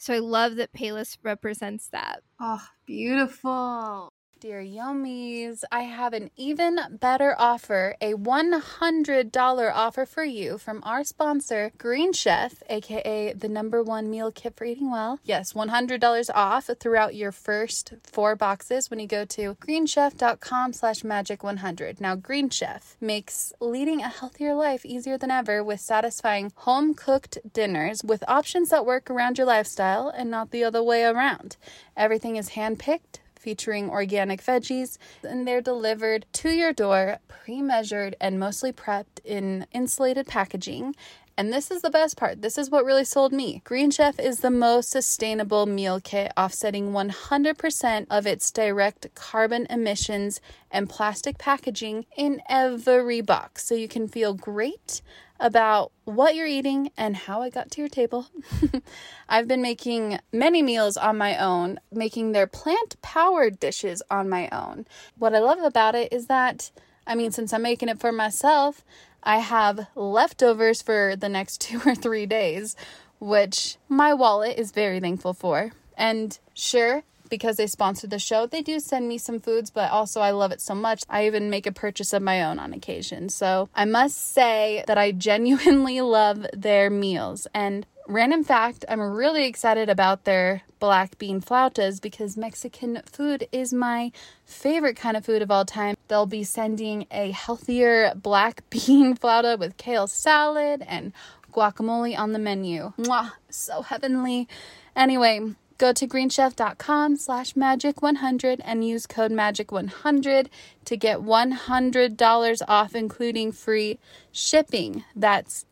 So I love that Payless represents that. Oh, beautiful. Dear Yummies, I have an even better offer, a $100 offer for you from our sponsor, Green Chef, aka the #1 meal kit for eating well. Yes, $100 off throughout your first 4 boxes when you go to greenchef.com/magic100. Now, Green Chef makes leading a healthier life easier than ever with satisfying home-cooked dinners with options that work around your lifestyle and not the other way around. Everything is hand-picked, featuring organic veggies, and they're delivered to your door, pre-measured and mostly prepped in insulated packaging. And this is the best part. This is what really sold me. Green Chef is the most sustainable meal kit, offsetting 100% of its direct carbon emissions and plastic packaging in every box. So you can feel great about what you're eating and how it got to your table. I've been making many meals on my own, making their plant-powered dishes on my own. What I love about it is that, since I'm making it for myself, I have leftovers for the next 2 or 3 days, which my wallet is very thankful for. And sure, because they sponsored the show, they do send me some foods, but also I love it so much, I even make a purchase of my own on occasion. So I must say that I genuinely love their meals. And random fact, I'm really excited about their black bean flautas because Mexican food is my favorite kind of food of all time. They'll be sending a healthier black bean flauta with kale salad and guacamole on the menu. Mwah, so heavenly. Anyway, go to greenchef.com/magic100 and use code magic100 to get $100 off, including free shipping. That's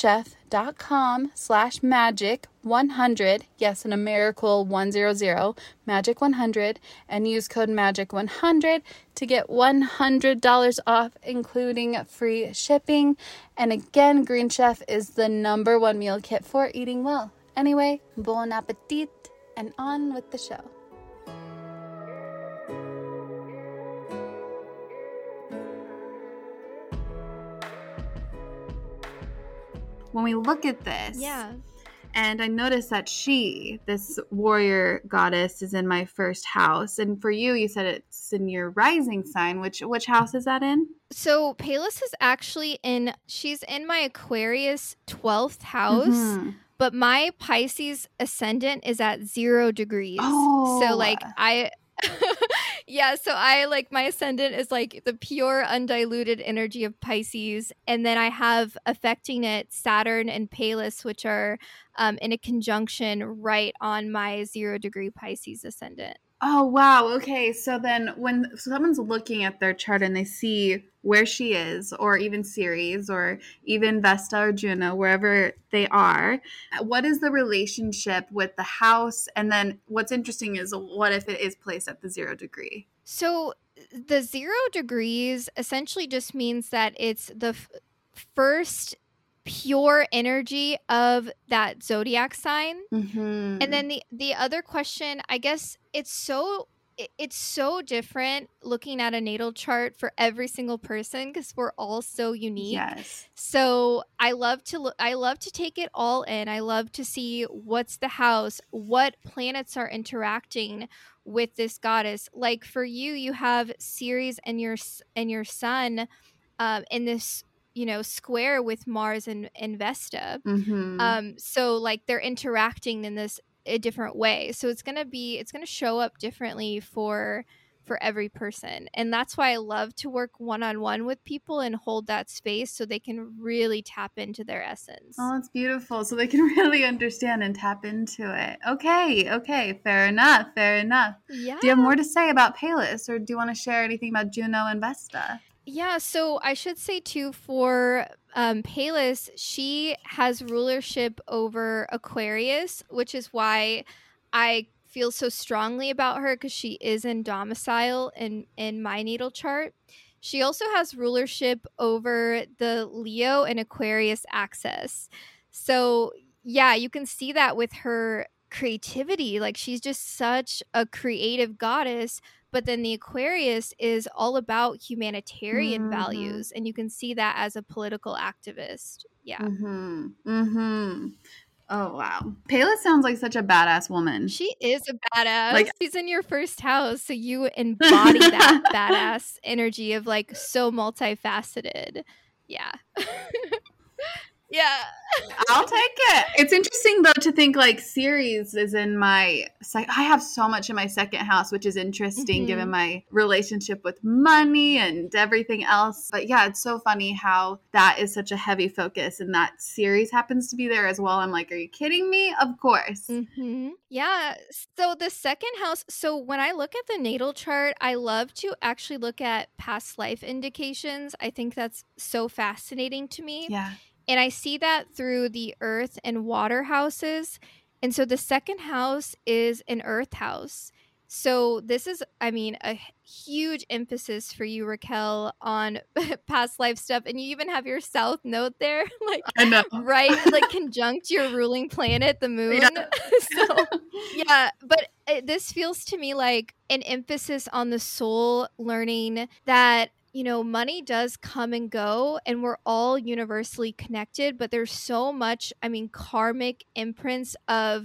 greenchef.com/magic100. Yes, a numerical 100, magic100, and use code magic100 to get $100 off, including free shipping. And again, Green Chef is the #1 meal kit for eating well. Anyway, bon appetit. And on with the show. When we look at this, and I noticed that this warrior goddess, is in my first house. And for you, you said it's in your rising sign. Which house is that in? So Payless is actually she's in my Aquarius 12th house. Mm-hmm. But my Pisces ascendant is at 0 degrees. Oh. So my ascendant is like the pure undiluted energy of Pisces. And then I have affecting it Saturn and Payless, which are in a conjunction right on my 0 degree Pisces ascendant. Oh, wow. Okay. So then when someone's looking at their chart and they see where she is, or even Ceres, or even Vesta or Juno, wherever they are, what is the relationship with the house? And then what's interesting is, what if it is placed at the 0 degree? So the 0 degrees essentially just means that it's the first pure energy of that zodiac sign. Mm-hmm. And then the other question, I guess it's so different looking at a natal chart for every single person because we're all so unique. Yes. So I love to take it all in. I love to see what's the house, what planets are interacting with this goddess. Like for you, you have Ceres and your sun in this square with Mars and Vesta. Mm-hmm. So like they're interacting in this a different way. So it's gonna show up differently for every person. And that's why I love to work one-on-one with people and hold that space so they can really tap into their essence. Oh, that's beautiful. So they can really understand and tap into it. Okay. Fair enough. Yeah. Do you have more to say about Payless, or do you want to share anything about Juno and Vesta? Yeah, so I should say too, for Payless, she has rulership over Aquarius, which is why I feel so strongly about her, because she is in domicile in my natal chart. She also has rulership over the Leo and Aquarius axis. So yeah, you can see that with her creativity. Like she's just such a creative goddess. But then the Aquarius is all about humanitarian values. And you can see that as a political activist. Yeah. Mm-hmm. Mm-hmm. Oh, wow. Pela sounds like such a badass woman. She is a badass. Like- she's in your first house, so you embody that badass energy of like so multifaceted. Yeah. Yeah. I'll take it. It's interesting though to think like Ceres is in my I have so much in my second house, which is interesting given my relationship with money and everything else. But yeah, it's so funny how that is such a heavy focus and that Ceres happens to be there as well. I'm like, are you kidding me? Of course. Yeah. So the second house, so when I look at the natal chart, I love to actually look at past life indications. I think that's so fascinating to me. Yeah. And I see that through the earth and water houses. And so the second house is an earth house. So this is, I mean, a huge emphasis for you, Raquel, on past life stuff. And you even have your south node there, like, I know. right? Like conjunct your ruling planet, the moon. Yeah. So, yeah. But this feels to me like an emphasis on the soul learning that, you know, money does come and go and we're all universally connected, but there's so much, I mean, karmic imprints of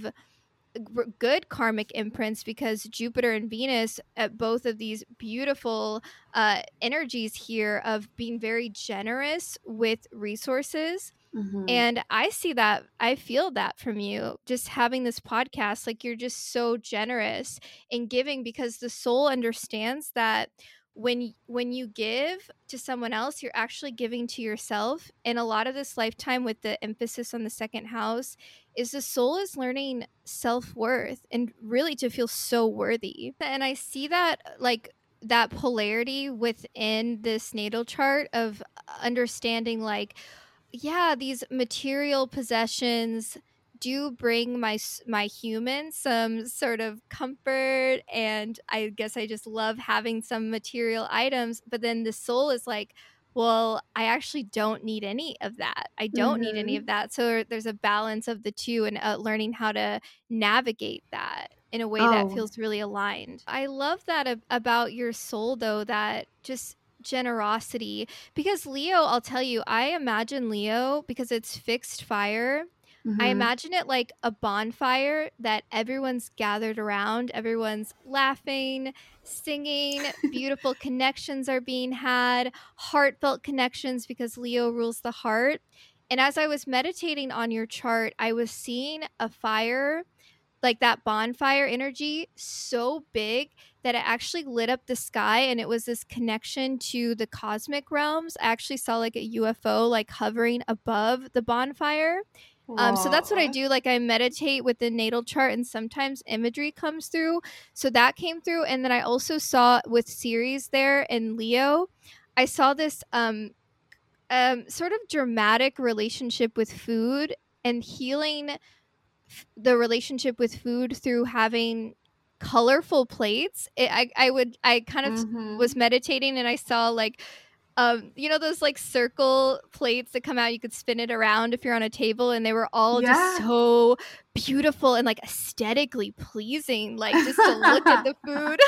good karmic imprints because Jupiter and Venus at both of these beautiful energies here of being very generous with resources. And I see that, I feel that from you just having this podcast. Like you're just so generous in giving because the soul understands that when you give to someone else, you're actually giving to yourself. And a lot of this lifetime with the emphasis on the second house is the soul is learning self-worth and really to feel so worthy. And I see that like that polarity within this natal chart of understanding like, yeah, these material possessions do bring my human some sort of comfort, and I guess I just love having some material items, but then the soul is like, well, I actually don't need any of that. I don't need any of that. So there's a balance of the two and learning how to navigate that in a way that feels really aligned. I love that about your soul though, that just generosity, because Leo, I'll tell you, I imagine Leo because it's fixed fire. I imagine it like a bonfire that everyone's gathered around, everyone's laughing, singing, beautiful connections are being had, heartfelt connections because Leo rules the heart. And as I was meditating on your chart, I was seeing a fire, like that bonfire energy, so big that it actually lit up the sky, and it was this connection to the cosmic realms. I actually saw like a UFO like hovering above the bonfire. So that's what I do. Like I meditate with the natal chart and sometimes imagery comes through. So that came through. And then I also saw with Ceres there and Leo, I saw this sort of dramatic relationship with food and healing the relationship with food through having colorful plates. I kind of was meditating and I saw like, you know, those like circle plates that come out, you could spin it around if you're on a table, and they were all just so beautiful and like aesthetically pleasing, like just to look at the food.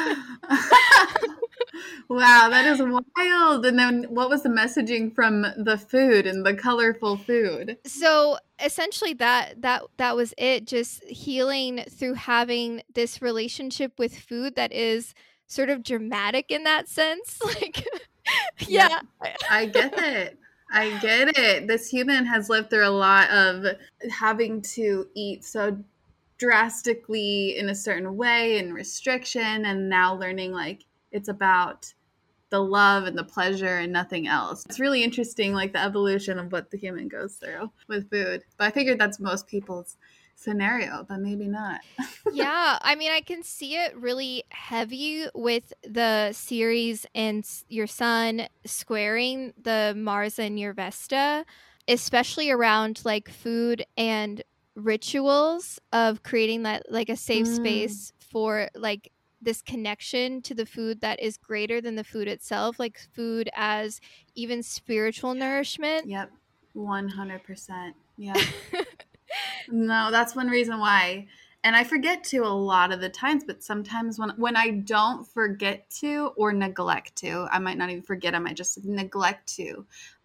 Wow, that is wild. And then what was the messaging from the food and the colorful food? So essentially that was it, just healing through having this relationship with food that is sort of dramatic in that sense. Like yeah. I get it. I get it. This human has lived through a lot of having to eat so drastically in a certain way and restriction, and now learning like it's about the love and the pleasure and nothing else. It's really interesting, like the evolution of what the human goes through with food. But I figured that's most people's scenario, but maybe not. Yeah, I mean, I can see it really heavy with the Ceres and your sun squaring the Mars and your Vesta, especially around like food and rituals of creating that like a safe space for like this connection to the food that is greater than the food itself, like food as even spiritual nourishment. Yep, 100%. Yeah. No, that's one reason why. And I forget to a lot of the times, but sometimes when I don't forget to or neglect to, I might not even forget, I might just neglect to.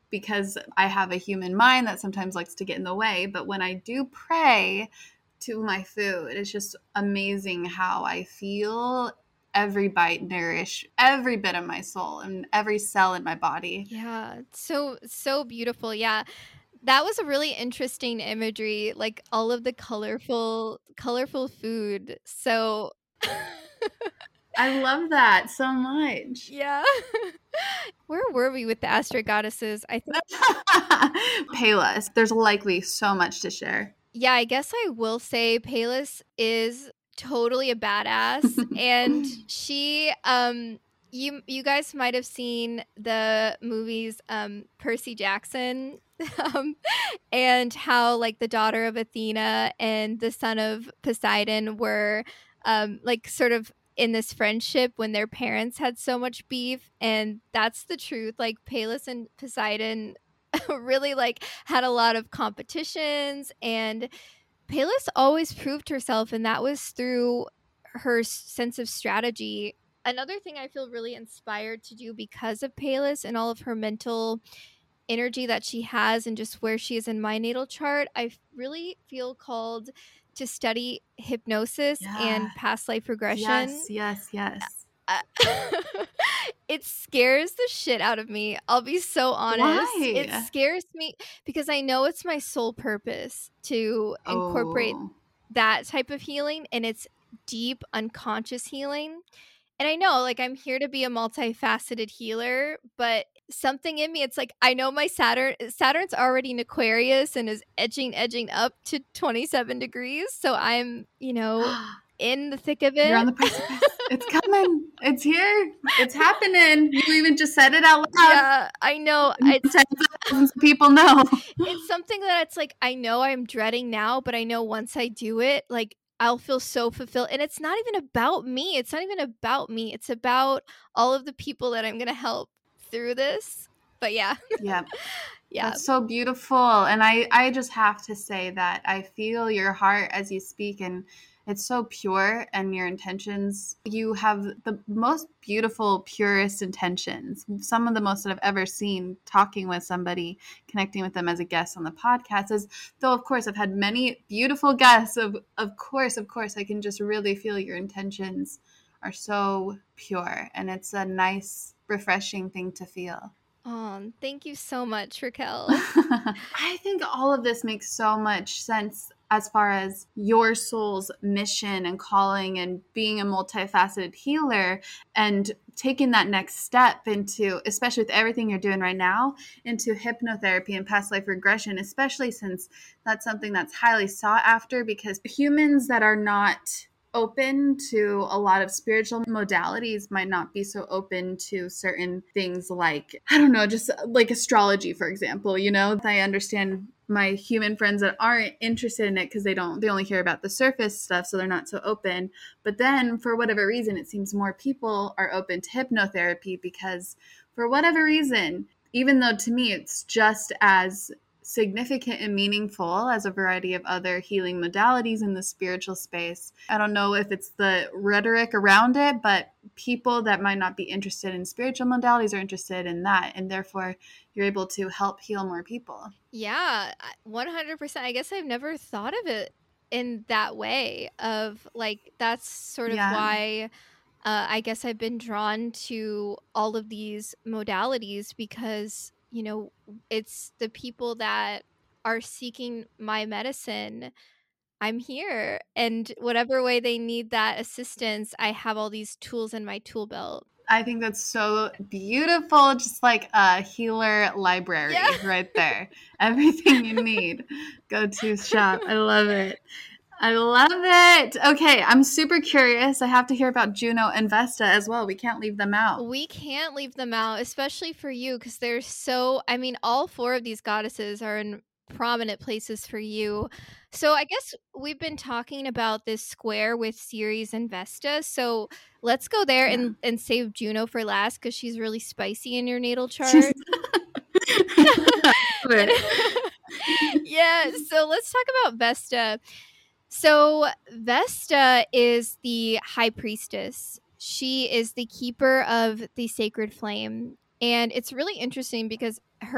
because I have a human mind that sometimes likes to get in the way. But when I do pray to my food, it's just amazing how I feel every bite nourish every bit of my soul and every cell in my body. Yeah, so beautiful. Yeah. That was a really interesting imagery, like all of the colorful food. So I love that so much. yeah. Where were we with the Astro Goddesses? I think Payless, there's likely so much to share. yeah, I guess I will say Payless is totally a badass and she you guys might have seen the movies Percy Jackson and how like the daughter of Athena and the son of Poseidon were like sort of in this friendship when their parents had so much beef, and that's the truth. Like Payless and Poseidon really like had a lot of competitions, and Payless always proved herself, and that was through her sense of strategy. Another thing I feel really inspired to do because of Payless and all of her mental energy that she has and just where she is in my natal chart, I really feel called to study hypnosis and past life regression. Yes. It scares the shit out of me. I'll be so honest. Why? It scares me because I know it's my sole purpose to incorporate that type of healing, and it's deep unconscious healing. And I know, like, I'm here to be a multifaceted healer, but something in me, it's like, I know my Saturn's already in Aquarius and is edging up to 27 degrees. So I'm, in the thick of it. You're on the precipice. It's coming. It's here. It's happening. You even just said it out loud. Yeah, I know. Thousands of people know. It's something that it's like, I know I'm dreading now, but I know once I do it, like, I'll feel so fulfilled. And it's not even about me. It's about all of the people that I'm going to help through this. But yeah. Yeah. That's so beautiful. And I just have to say that I feel your heart as you speak, and it's so pure, and your intentions, you have the most beautiful, purest intentions. Some of the most that I've ever seen talking with somebody, connecting with them as a guest on the podcast. As though, of course, I've had many beautiful guests. Of course, I can just really feel your intentions are so pure, and it's a nice, refreshing thing to feel. Oh, thank you so much, Raquel. I think all of this makes so much sense as far as your soul's mission and calling and being a multifaceted healer and taking that next step into, especially with everything you're doing right now, into hypnotherapy and past life regression, especially since that's something that's highly sought after, because humans that are not open to a lot of spiritual modalities might not be so open to certain things like, I don't know, just like astrology, for example. I understand my human friends that aren't interested in it because they only hear about the surface stuff, so they're not so open. But then for whatever reason, it seems more people are open to hypnotherapy because for whatever reason, even though to me it's just as significant and meaningful as a variety of other healing modalities in the spiritual space. I don't know if it's the rhetoric around it, but people that might not be interested in spiritual modalities are interested in that, and therefore you're able to help heal more people. Yeah, 100%. I guess I've never thought of it in that way of like, that's sort of why I guess I've been drawn to all of these modalities, because it's the people that are seeking my medicine. I'm here, and whatever way they need that assistance, I have all these tools in my tool belt. I think that's so beautiful. Just like a healer library right there. Everything you need. Go to shop. I love it. Okay, I'm super curious. I have to hear about Juno and Vesta as well. We can't leave them out. We can't leave them out, especially for you, because they're all four of these goddesses are in prominent places for you. So I guess we've been talking about this square with Ceres and Vesta. So let's go there and save Juno for last, because she's really spicy in your natal chart. Yeah, so let's talk about Vesta. So Vesta is the high priestess. She is the keeper of the sacred flame. And it's really interesting because her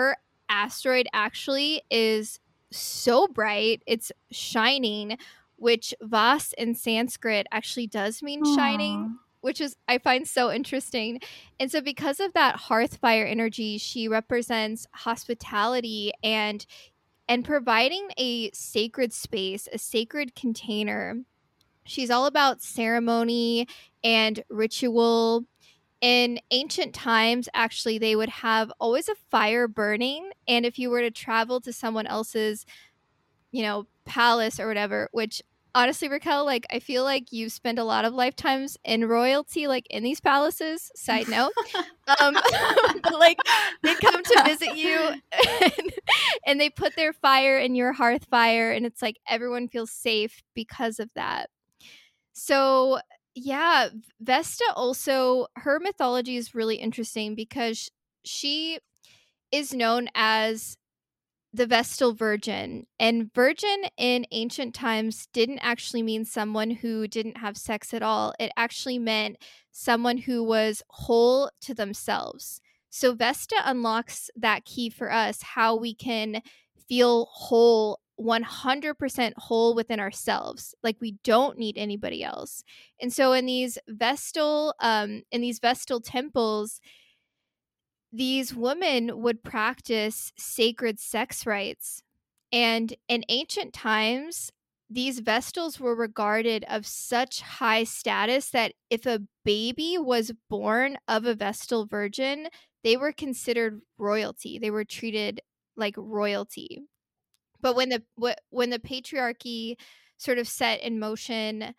asteroid actually is so bright, it's shining, which Vas in Sanskrit actually does mean shining, which is I find so interesting. And so because of that hearth fire energy, she represents hospitality and providing a sacred space, a sacred container. She's all about ceremony and ritual. In ancient times, actually, they would have always a fire burning. And if you were to travel to someone else's, palace or whatever, which honestly, Raquel, like, I feel like you spend a lot of lifetimes in royalty, like in these palaces, side note. Like, they come to visit you and they put their fire in your hearth fire. And it's like everyone feels safe because of that. So yeah, Vesta also, her mythology is really interesting because she is known as the Vestal Virgin. And virgin in ancient times didn't actually mean someone who didn't have sex at all. It actually meant someone who was whole to themselves. So Vesta unlocks that key for us, how we can feel whole, 100% whole within ourselves. Like we don't need anybody else. And so in these Vestal temples, these women would practice sacred sex rites. And in ancient times, these Vestals were regarded of such high status that if a baby was born of a Vestal virgin, they were considered royalty. They were treated like royalty. But when the patriarchy sort of set in motion,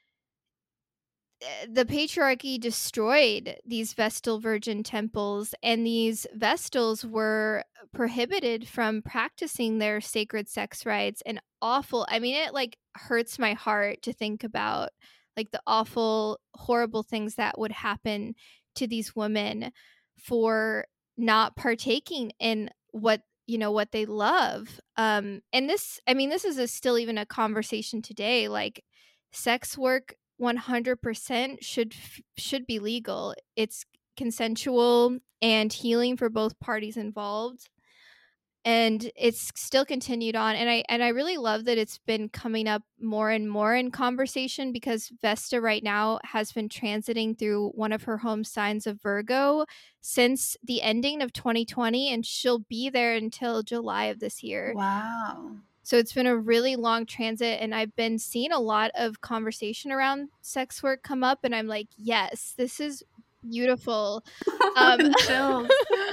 the patriarchy destroyed these Vestal virgin temples, and these Vestals were prohibited from practicing their sacred sex rites. And awful, I mean, it like hurts my heart to think about like the awful, horrible things that would happen to these women for not partaking in what they love. And this is still even a conversation today. Like, sex work 100% should be legal. It's consensual and healing for both parties involved, and it's still continued on. And I really love that it's been coming up more and more in conversation, because Vesta right now has been transiting through one of her home signs of Virgo since the ending of 2020, and she'll be there until July of this year. Wow. So it's been a really long transit, and I've been seeing a lot of conversation around sex work come up, and I'm like, yes, this is beautiful. Chills.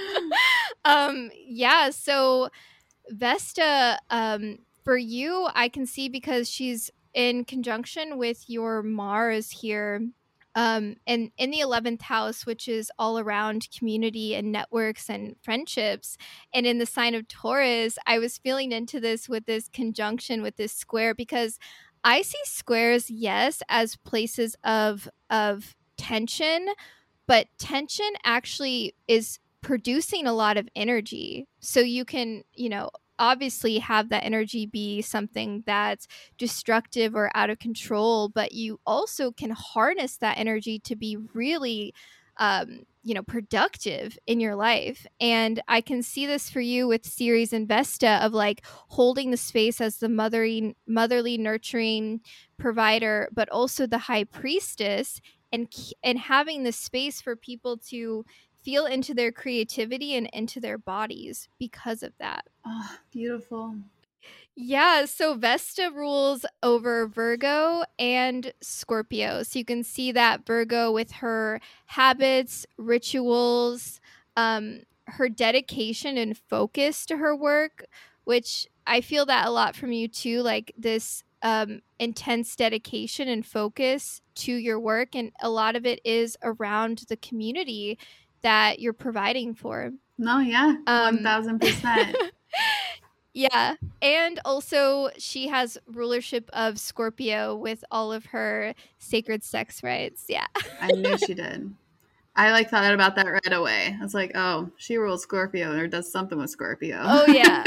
Yeah, so Vesta, for you, I can see because she's in conjunction with your Mars here, and in the 11th house, which is all around community and networks and friendships. And in the sign of Taurus, I was feeling into this with this conjunction with this square, because I see squares, yes, as places of tension, but tension actually is producing a lot of energy. So you can, obviously have that energy be something that's destructive or out of control, but you also can harness that energy to be really productive in your life. And I can see this for you with Ceres and Vesta, of like holding the space as the motherly nurturing provider, but also the high priestess, and having the space for people to feel into their creativity and into their bodies because of that. Oh, beautiful. Yeah, so Vesta rules over Virgo and Scorpio. So you can see that Virgo with her habits, rituals, her dedication and focus to her work, which I feel that a lot from you too, like this intense dedication and focus to your work. And a lot of it is around the community that you're providing for. No, yeah, 1000%. Yeah. And also she has rulership of Scorpio with all of her sacred sex rites. Yeah. I knew she did. I thought about that right away. I was like, oh, she rules Scorpio or does something with Scorpio. Oh yeah.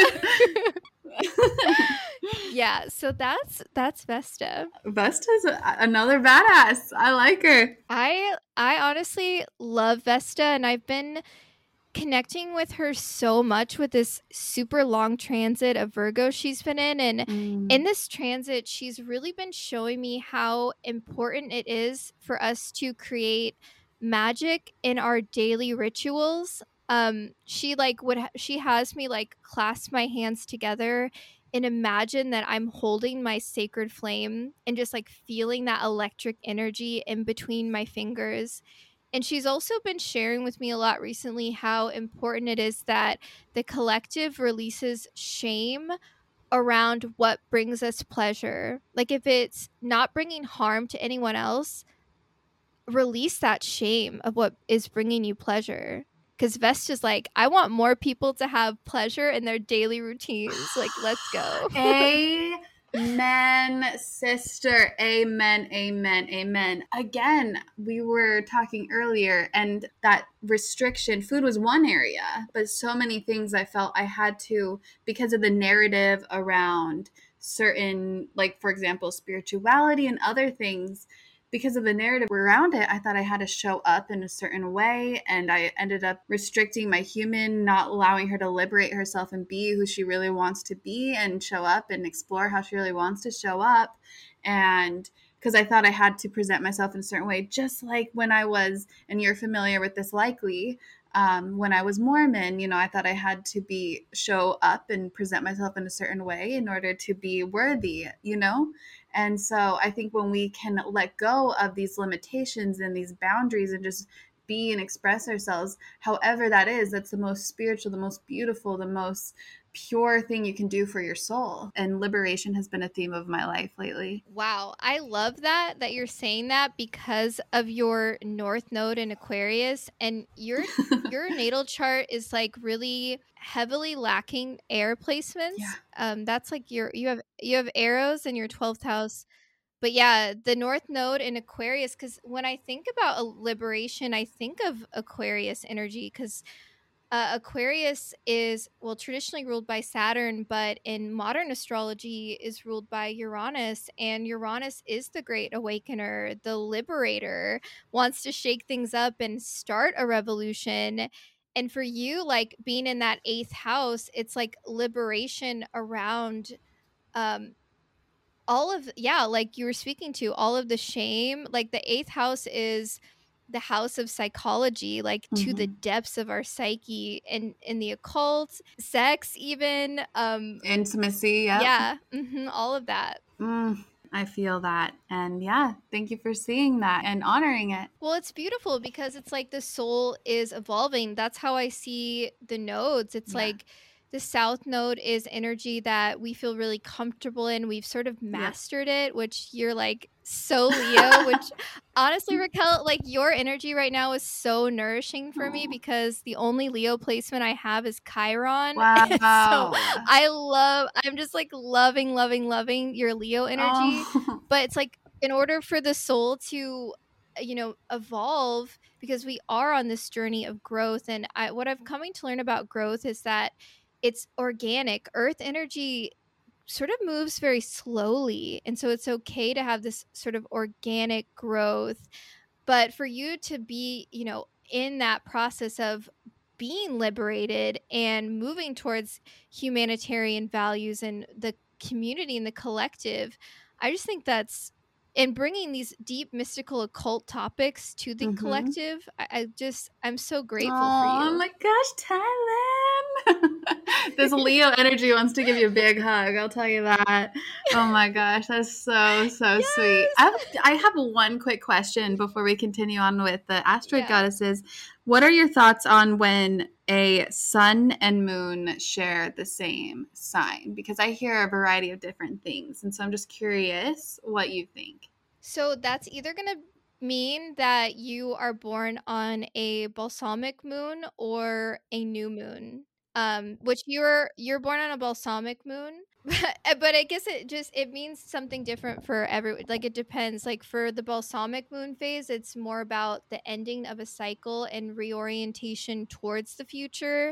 Yeah, so that's Vesta. Vesta's another badass. I like her. I honestly love Vesta, and I've been connecting with her so much with this super long transit of Virgo she's been in. And in this transit, she's really been showing me how important it is for us to create magic in our daily rituals. She has me like clasp my hands together and imagine that I'm holding my sacred flame and just like feeling that electric energy in between my fingers. And she's also been sharing with me a lot recently how important it is that the collective releases shame around what brings us pleasure. Like if it's not bringing harm to anyone else, release that shame of what is bringing you pleasure. Because Vesta's like, I want more people to have pleasure in their daily routines. Like, let's go. Amen, sister. Amen, amen, amen. Again, we were talking earlier, and that restriction, food was one area, but so many things I felt I had to, because of the narrative around certain, like, for example, spirituality and other things. Because of the narrative around it, I thought I had to show up in a certain way, and I ended up restricting my human, not allowing her to liberate herself and be who she really wants to be and show up and explore how she really wants to show up. And because I thought I had to present myself in a certain way, just like when I was, and you're familiar with this likely, when I was Mormon, you know, I thought I had to show up and present myself in a certain way in order to be worthy, you know? And so I think when we can let go of these limitations and these boundaries and just be and express ourselves, however that is, that's the most spiritual, the most beautiful, the most pure thing you can do for your soul. And liberation has been a theme of my life lately. Wow, I love that you're saying that because of your North Node in Aquarius, and your natal chart is like really heavily lacking air placements. Yeah. That's like you have arrows in your 12th house. But yeah, the North Node in Aquarius, because when I think about a liberation, I think of Aquarius energy, because Aquarius is, well, traditionally ruled by Saturn, but in modern astrology is ruled by Uranus. And Uranus is the great awakener, the liberator, wants to shake things up and start a revolution. And for you, like being in that 8th house, it's like liberation around um all of, yeah, like you were speaking to, all of the shame. Like the 8th house is the house of psychology, like to the depths of our psyche, and in the occult, sex, even Intimacy. Yep. Yeah, all of that. I feel that. And yeah, thank you for seeing that and honoring it. Well, it's beautiful because it's like the soul is evolving. That's how I see the nodes. It's like the South Node is energy that we feel really comfortable in. We've sort of mastered it, which you're like so Leo, which honestly, Raquel, like your energy right now is so nourishing for me because the only Leo placement I have is Chiron. Wow. So I'm just like loving your Leo energy. But it's like, in order for the soul to evolve, because we are on this journey of growth, and what I've coming to learn about growth is that it's organic. Earth energy sort of moves very slowly, and so it's okay to have this sort of organic growth. But for you to be in that process of being liberated and moving towards humanitarian values and the community and the collective, I just think that's, and bringing these deep mystical occult topics to the collective, I'm so grateful for you. Oh my gosh, Thailand. This Leo energy wants to give you a big hug, I'll tell you that. Oh my gosh, that's so sweet. I have one quick question before we continue on with the asteroid goddesses. What are your thoughts on when a sun and moon share the same sign? Because I hear a variety of different things, and so I'm just curious what you think. So that's either going to mean that you are born on a balsamic moon or a new moon. Which you're born on a balsamic moon, but I guess it means something different for everyone. Like it depends. Like for the balsamic moon phase, it's more about the ending of a cycle and reorientation towards the future.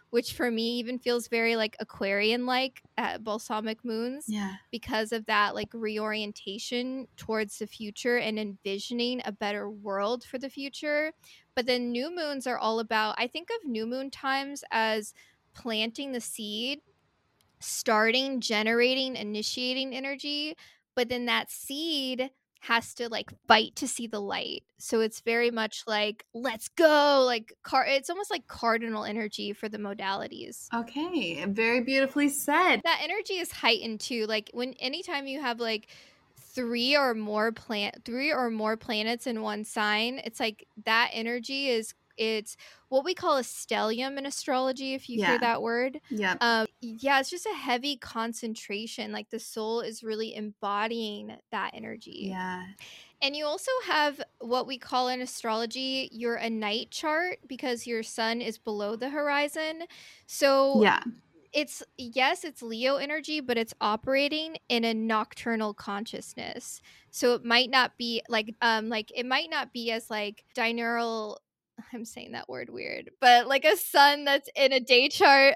which for me even feels very like Aquarian like at balsamic moons. Yeah. Because of that like reorientation towards the future and envisioning a better world for the future. But then new moons are all about, I think of new moon times as planting the seed, starting, generating, initiating energy, but then that seed has to like fight to see the light. So it's very much like, let's go, like it's almost like cardinal energy for the modalities. Okay, very beautifully said. That energy is heightened too. Like when anytime you have like three or more planets in one sign, it's like that energy is, it's what we call a stellium in astrology, if you hear that word. Yep. Yeah, it's just a heavy concentration. Like the soul is really embodying that energy. Yeah. And you also have what we call in astrology a night chart, because your sun is below the horizon. So yeah. it's Leo energy, but it's operating in a nocturnal consciousness. So it might not be like it might not be as like diurnal, I'm saying that word weird, but like a sun that's in a day chart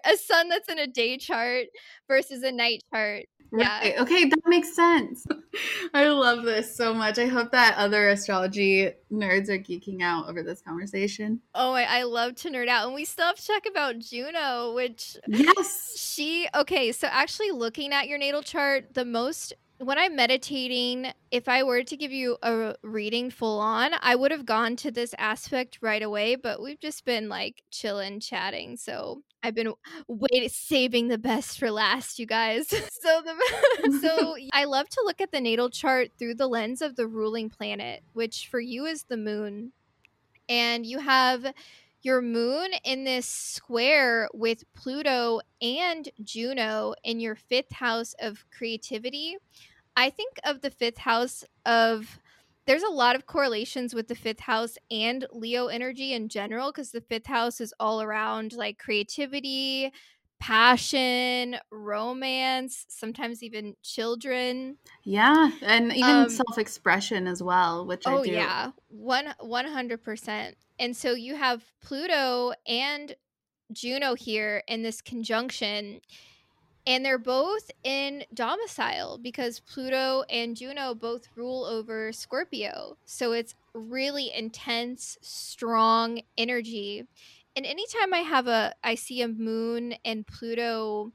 versus a night chart. Right. Yeah. Okay, that makes sense. I love this so much. I hope that other astrology nerds are geeking out over this conversation. Oh, I love to nerd out. And we still have to talk about Juno, which yes. Okay, so actually looking at your natal chart, when I'm meditating, if I were to give you a reading full on, I would have gone to this aspect right away, but we've just been like chilling, chatting. So I've been saving the best for last, you guys. So I love to look at the natal chart through the lens of the ruling planet, which for you is the moon. And you have your moon in this square with Pluto and Juno in your 5th house of creativity. I think of the 5th house there's a lot of correlations with the 5th house and Leo energy in general, because the 5th house is all around like creativity, passion, romance, sometimes even children. Yeah, and even self-expression as well, which I do. Oh yeah, 100%. And so you have Pluto and Juno here in this conjunction, and they're both in domicile because Pluto and Juno both rule over Scorpio. So it's really intense, strong energy. And anytime I see a moon and Pluto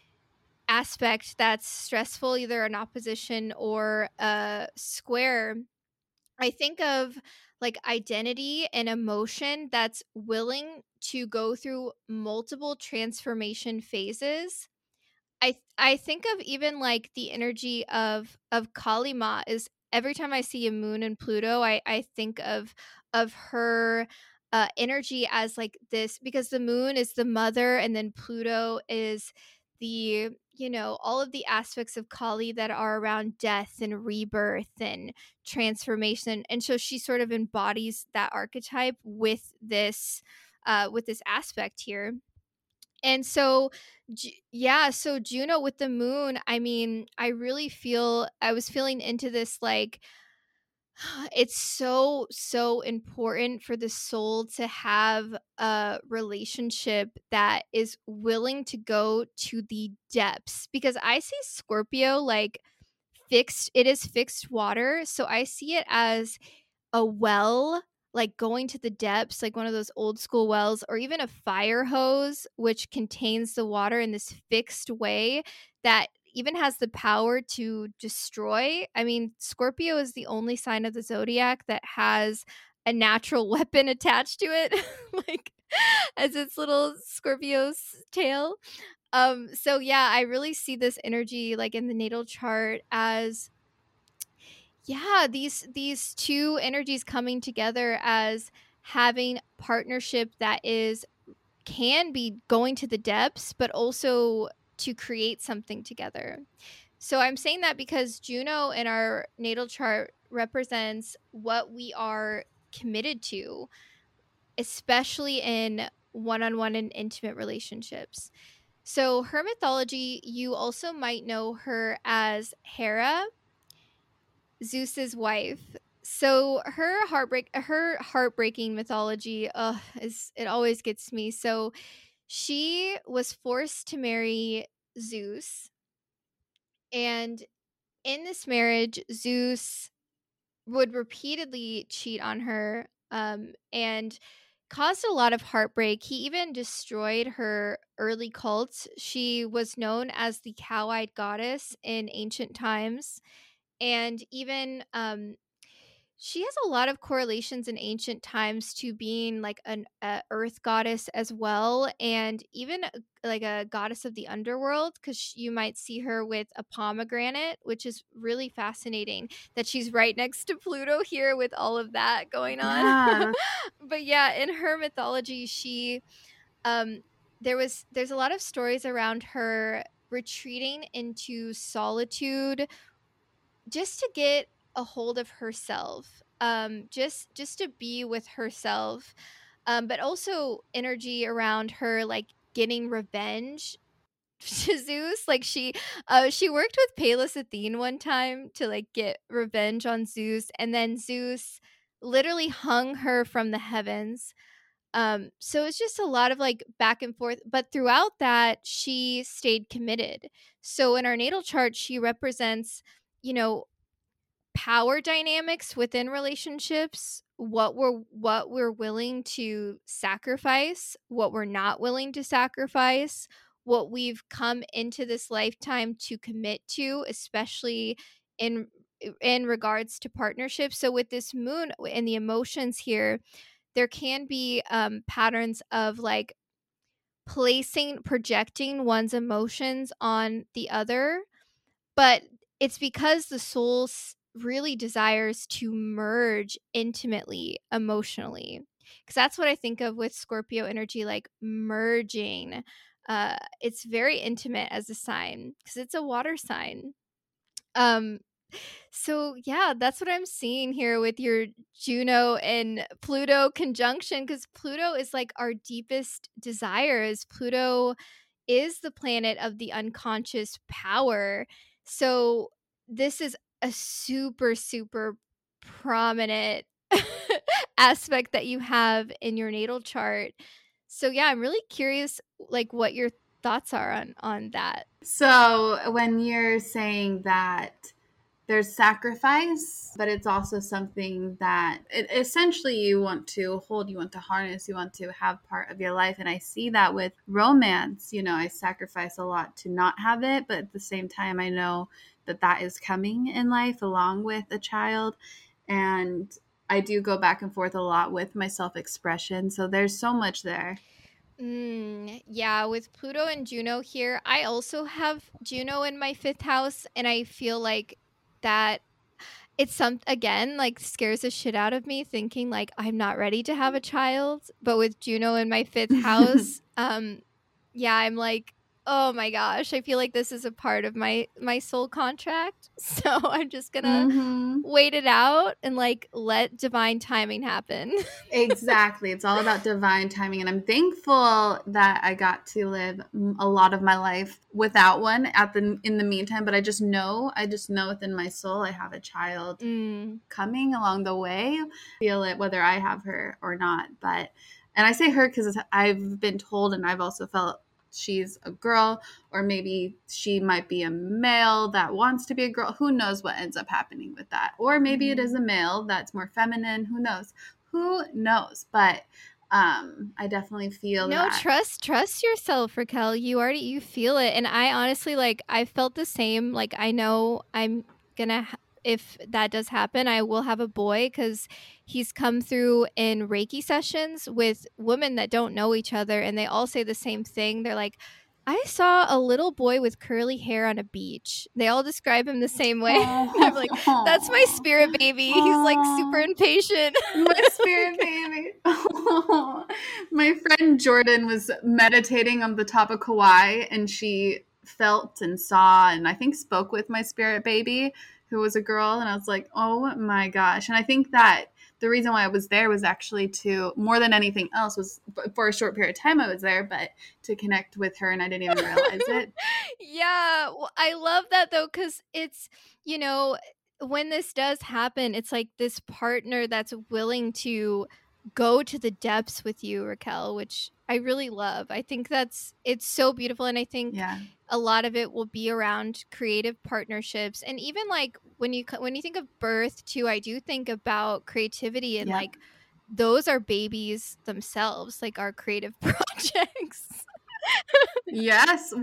aspect that's stressful, either an opposition or a square, I think of like identity and emotion that's willing to go through multiple transformation phases. I think of even like the energy of Kalima is every time I see a moon and Pluto, I think of her energy as like this, because the moon is the mother and then Pluto is the, all of the aspects of Kali that are around death and rebirth and transformation. And so she sort of embodies that archetype with this aspect here. And so so Juno with the moon, I mean, I was feeling into this like it's so important for the soul to have a relationship that is willing to go to the depths, because I see Scorpio like it is fixed water, so I see it as a well, like going to the depths, like one of those old school wells, or even a fire hose, which contains the water in this fixed way that even has the power to destroy. I mean, Scorpio is the only sign of the zodiac that has a natural weapon attached to it, like as its little Scorpio's tail. So yeah, I really see this energy like in the natal chart as these two energies coming together as having partnership that can be going to the depths, but also to create something together. So I'm saying that because Juno in our natal chart represents what we are committed to, especially in one-on-one and intimate relationships. So her mythology, you also might know her as Hera, Zeus's wife. So her heartbreaking mythology it always gets me. So she was forced to marry Zeus. And in this marriage, Zeus would repeatedly cheat on her, and caused a lot of heartbreak. He even destroyed her early cult. She was known as the cow-eyed goddess in ancient times. And even she has a lot of correlations in ancient times to being like an earth goddess as well, and even like a goddess of the underworld, because you might see her with a pomegranate, which is really fascinating that she's right next to Pluto here with all of that going on. Yeah. But yeah, in her mythology, she um there's a lot of stories around her retreating into solitude just to get a hold of herself, just to be with herself, but also energy around her like getting revenge to Zeus. Like she worked with Pallas Athene one time to like get revenge on Zeus, and then Zeus literally hung her from the heavens. So it's just a lot of like back and forth, but throughout that she stayed committed. So in our natal chart she represents, you know, power dynamics within relationships, what we're willing to sacrifice, what we're not willing to sacrifice, what we've come into this lifetime to commit to, especially in in regards to partnerships. So with this moon and the emotions here, there can be patterns of like projecting one's emotions on the other, but it's because the soul really desires to merge intimately emotionally, because that's what I think of with Scorpio energy, like merging. It's very intimate as a sign because it's a water sign. um so yeah, that's what I'm seeing here with your Juno and Pluto conjunction, because Pluto is like our deepest desires. Pluto is the planet of the unconscious power. So this is a super, super prominent aspect that you have in your natal chart. So yeah, I'm really curious like what your thoughts are on that. So when you're saying that there's sacrifice, but it's also something that essentially you want to hold, you want to harness, you want to have part of your life. And I see that with romance. You know, I sacrifice a lot to not have it, but at the same time, I know that that is coming in life along with a child. And I do go back and forth a lot with my self expression. So there's so much there. Yeah, with Pluto and Juno here, I also have Juno in my fifth house, and I feel like that it's some again like scares the shit out of me thinking like I'm not ready to have a child. But with Juno in my fifth house, yeah, I'm like, oh my gosh, I feel like this is a part of my soul contract. So I'm just gonna Mm-hmm. wait it out and like let divine timing happen. Exactly. It's all about divine timing. And I'm thankful that I got to live a lot of my life without one in the meantime. But I just know within my soul, I have a child coming along the way. Feel it whether I have her or not. And I say her because I've been told, and I've also felt she's a girl, or maybe she might be a male that wants to be a girl. Who knows what ends up happening with that? Or maybe it is a male that's more feminine. Who knows? But I definitely feel No, that. trust yourself, Raquel. You feel it. And I honestly like I felt the same. Like I know I'm gonna if that does happen, I will have a boy, because he's come through in Reiki sessions with women that don't know each other, and they all say the same thing. They're like, I saw a little boy with curly hair on a beach. They all describe him the same way. I'm like, that's my spirit baby. He's like super impatient. My spirit baby. My friend Jordan was meditating on the top of Kauai, and she felt and saw and I think spoke with my spirit baby, who was a girl. And I was like, oh my gosh. And I think that the reason why I was there was actually to, more than anything else, was for a short period of time I was there, but to connect with her, and I didn't even realize it. Yeah, well, I love that though, because it's, you know, when this does happen, it's like this partner that's willing to go to the depths with you, Raquel, which I really love. I think it's so beautiful. And I think a lot of it will be around creative partnerships. And even like when you think of birth too, I do think about creativity and like those are babies themselves, like our creative projects. Yes,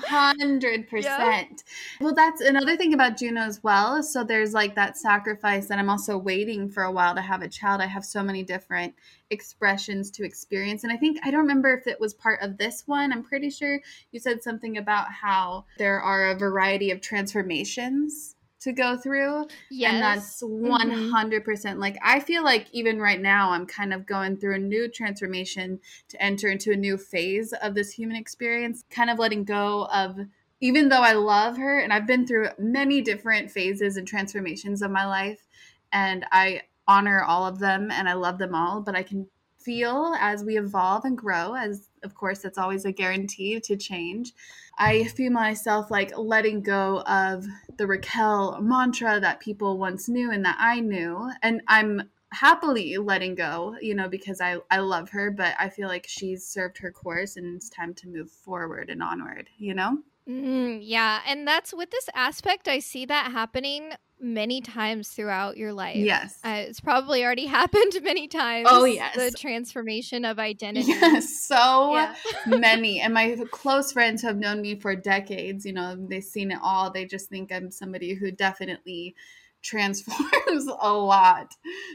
100%. Well, that's another thing about Juno as well. So there's like that sacrifice, and I'm also waiting for a while to have a child. I have so many different expressions to experience. And I don't remember if it was part of this one. I'm pretty sure you said something about how there are a variety of transformations to go through. Yes. And that's 100%. Like, I feel like even right now, I'm kind of going through a new transformation to enter into a new phase of this human experience, kind of letting go of, even though I love her and I've been through many different phases and transformations of my life, and I honor all of them and I love them all, but I can feel as we evolve and grow, as of course that's always a guarantee to change, I feel myself like letting go of the Raquel mantra that people once knew and that I knew, and I'm happily letting go, because I love her, but I feel like she's served her course and it's time to move forward and onward. Yeah, and that's with this aspect, I see that happening many times throughout your life. Yes. It's probably already happened many times. Oh, yes. The transformation of identity. Yes, so many. And my close friends who have known me for decades, they've seen it all. They just think I'm somebody who definitely transforms a lot.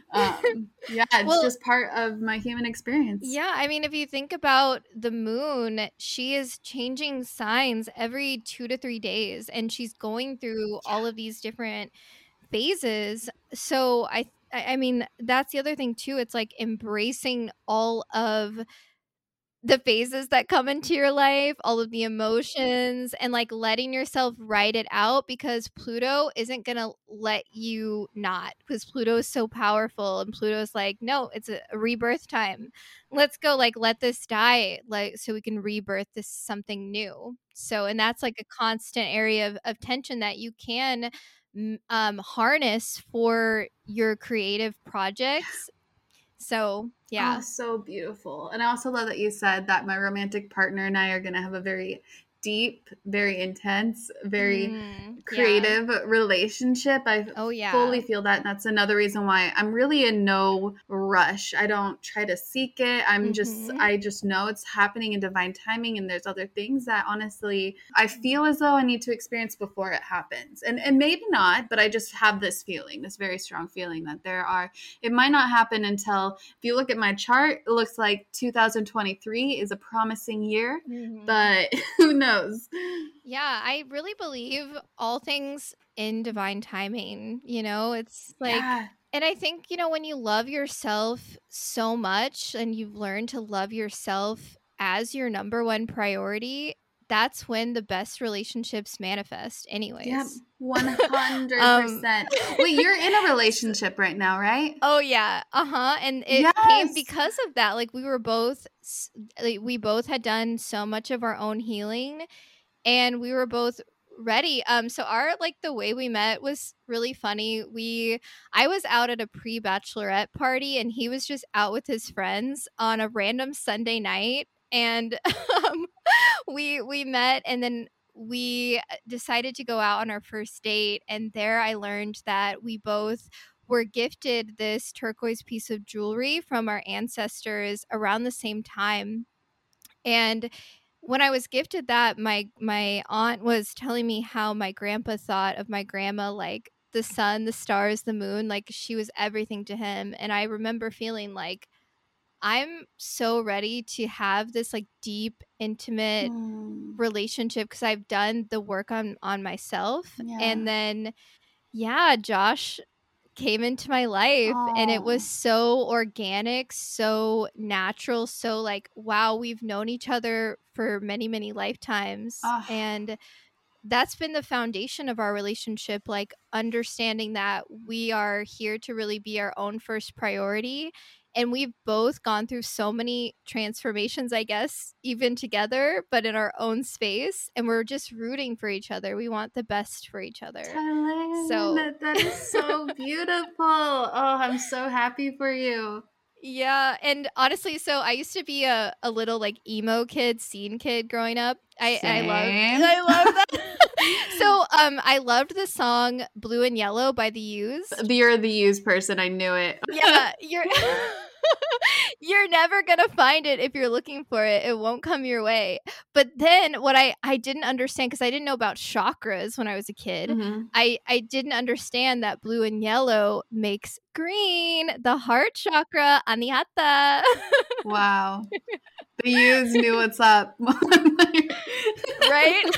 It's just part of my human experience. Yeah, I mean, if you think about the moon, she is changing signs every 2 to 3 days, and she's going through all of these different phases. So I mean, that's the other thing too. It's like embracing all of the phases that come into your life, all of the emotions, and like letting yourself write it out, because Pluto isn't going to let you not, because Pluto is so powerful, and Pluto's like, no, it's a rebirth time. Let's go, like, let this die, like, so we can rebirth this something new. So, and that's like a constant area of tension that you can harness for your creative projects. So, yeah. Oh, so beautiful. And I also love that you said that my romantic partner and I are going to have a very deep, very intense, very creative relationship. I fully feel that. And that's another reason why I'm really in no rush. I don't try to seek it. I just know it's happening in divine timing. And there's other things that honestly, I feel as though I need to experience before it happens. And maybe not, but I just have this feeling, this very strong feeling that it might not happen until, if you look at my chart, it looks like 2023 is a promising year, but who knows? Yeah, I really believe all things in divine timing. It's like, and I think, when you love yourself so much and you've learned to love yourself as your number one priority, that's when the best relationships manifest anyways. Yep, 100%. Wait, you're in a relationship right now, right? Oh, yeah. And it came because of that. Like, we both had done so much of our own healing, and we were both ready. So the way we met was really funny. I was out at a pre-bachelorette party, and he was just out with his friends on a random Sunday night, and we met, and then we decided to go out on our first date. And there I learned that we both were gifted this turquoise piece of jewelry from our ancestors around the same time. And when I was gifted that, my aunt was telling me how my grandpa thought of my grandma, like the sun, the stars, the moon, like she was everything to him. And I remember feeling like, I'm so ready to have this like deep, intimate relationship, because I've done the work on myself. And then, Josh came into my life, and it was so organic, so natural, so like, wow, we've known each other for many, many lifetimes. And that's been the foundation of our relationship, like understanding that we are here to really be our own first priority. And we've both gone through so many transformations, I guess, even together, but in our own space. And we're just rooting for each other. We want the best for each other. Thailand, that is so beautiful. Oh, I'm so happy for you. Yeah, and honestly, so I used to be a little like emo kid, scene kid growing up. Same. I love that. So I loved the song Blue and Yellow by The Used. You're the used person. I knew it. Yeah, you're never gonna find it if you're looking for it. It won't come your way. But then what I didn't understand, because I didn't know about chakras when I was a kid. Mhm. I didn't understand that blue and yellow makes green, the heart chakra, anihata. Wow. The used knew what's up. Right?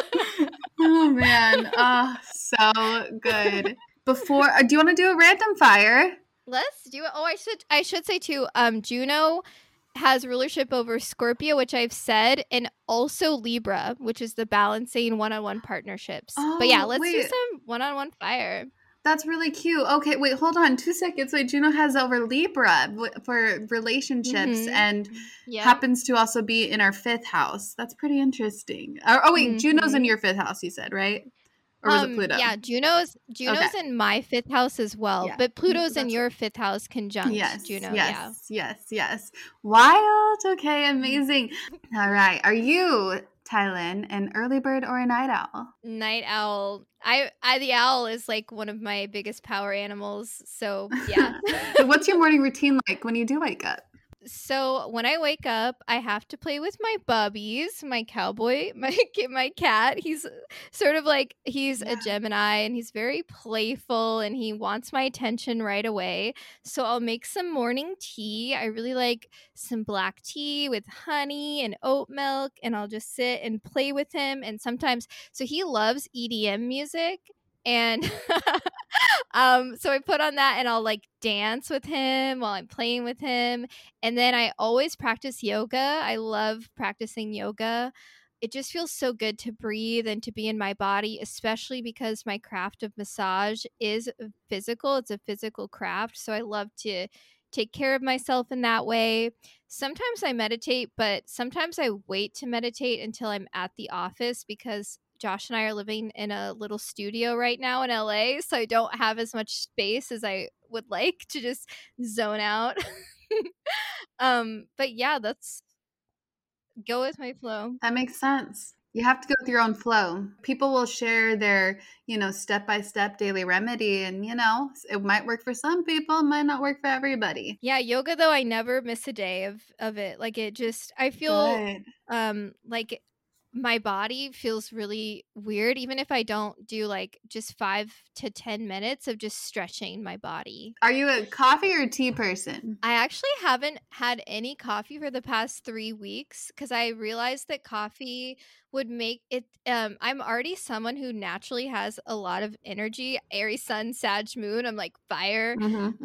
Oh man. Oh, so good. Before, do you want to do a random fire? Let's do it. Oh, I should say too, Juno has rulership over Scorpio, which I've said, and also Libra, which is the balancing one-on-one partnerships. But yeah, let's do some one-on-one fire. That's really cute. Okay, wait, hold on 2 seconds. Wait, Juno has over Libra for relationships and happens to also be in our 5th house. That's pretty interesting. Oh wait, Juno's in your 5th house, you said, right? Or was it Pluto? Yeah, Juno's in my 5th house as well, but Pluto's in your 5th house conjunct Juno. Yes. Wild. Okay, amazing. All right. Are you, Tylin, an early bird or a night owl? Night owl. The owl is like one of my biggest power animals. So yeah. What's your morning routine like when you do wake up? So when I wake up, I have to play with my bubbies, my cowboy, my cat. He's sort of like, he's a Gemini and he's very playful and he wants my attention right away. So I'll make some morning tea. I really like some black tea with honey and oat milk, and I'll just sit and play with him. And sometimes, so he loves EDM music. And so I put on that and I'll like dance with him while I'm playing with him. And then I always practice yoga. I love practicing yoga. It just feels so good to breathe and to be in my body, especially because my craft of massage is physical. It's a physical craft. So I love to take care of myself in that way. Sometimes I meditate, but sometimes I wait to meditate until I'm at the office, because Josh and I are living in a little studio right now in LA, so I don't have as much space as I would like to just zone out. But yeah, that's go with my flow. That makes sense. You have to go with your own flow. People will share their, step-by-step daily remedy, and, it might work for some people, it might not work for everybody. Yeah, yoga though, I never miss a day of it. Like it just, I feel like my body feels really weird, even if I don't do like just 5 to 10 minutes of just stretching my body. Are you a coffee or tea person? I actually haven't had any coffee for the past 3 weeks because I realized that coffee would make it I'm already someone who naturally has a lot of energy. Aries sun, Sag moon, I'm like fire.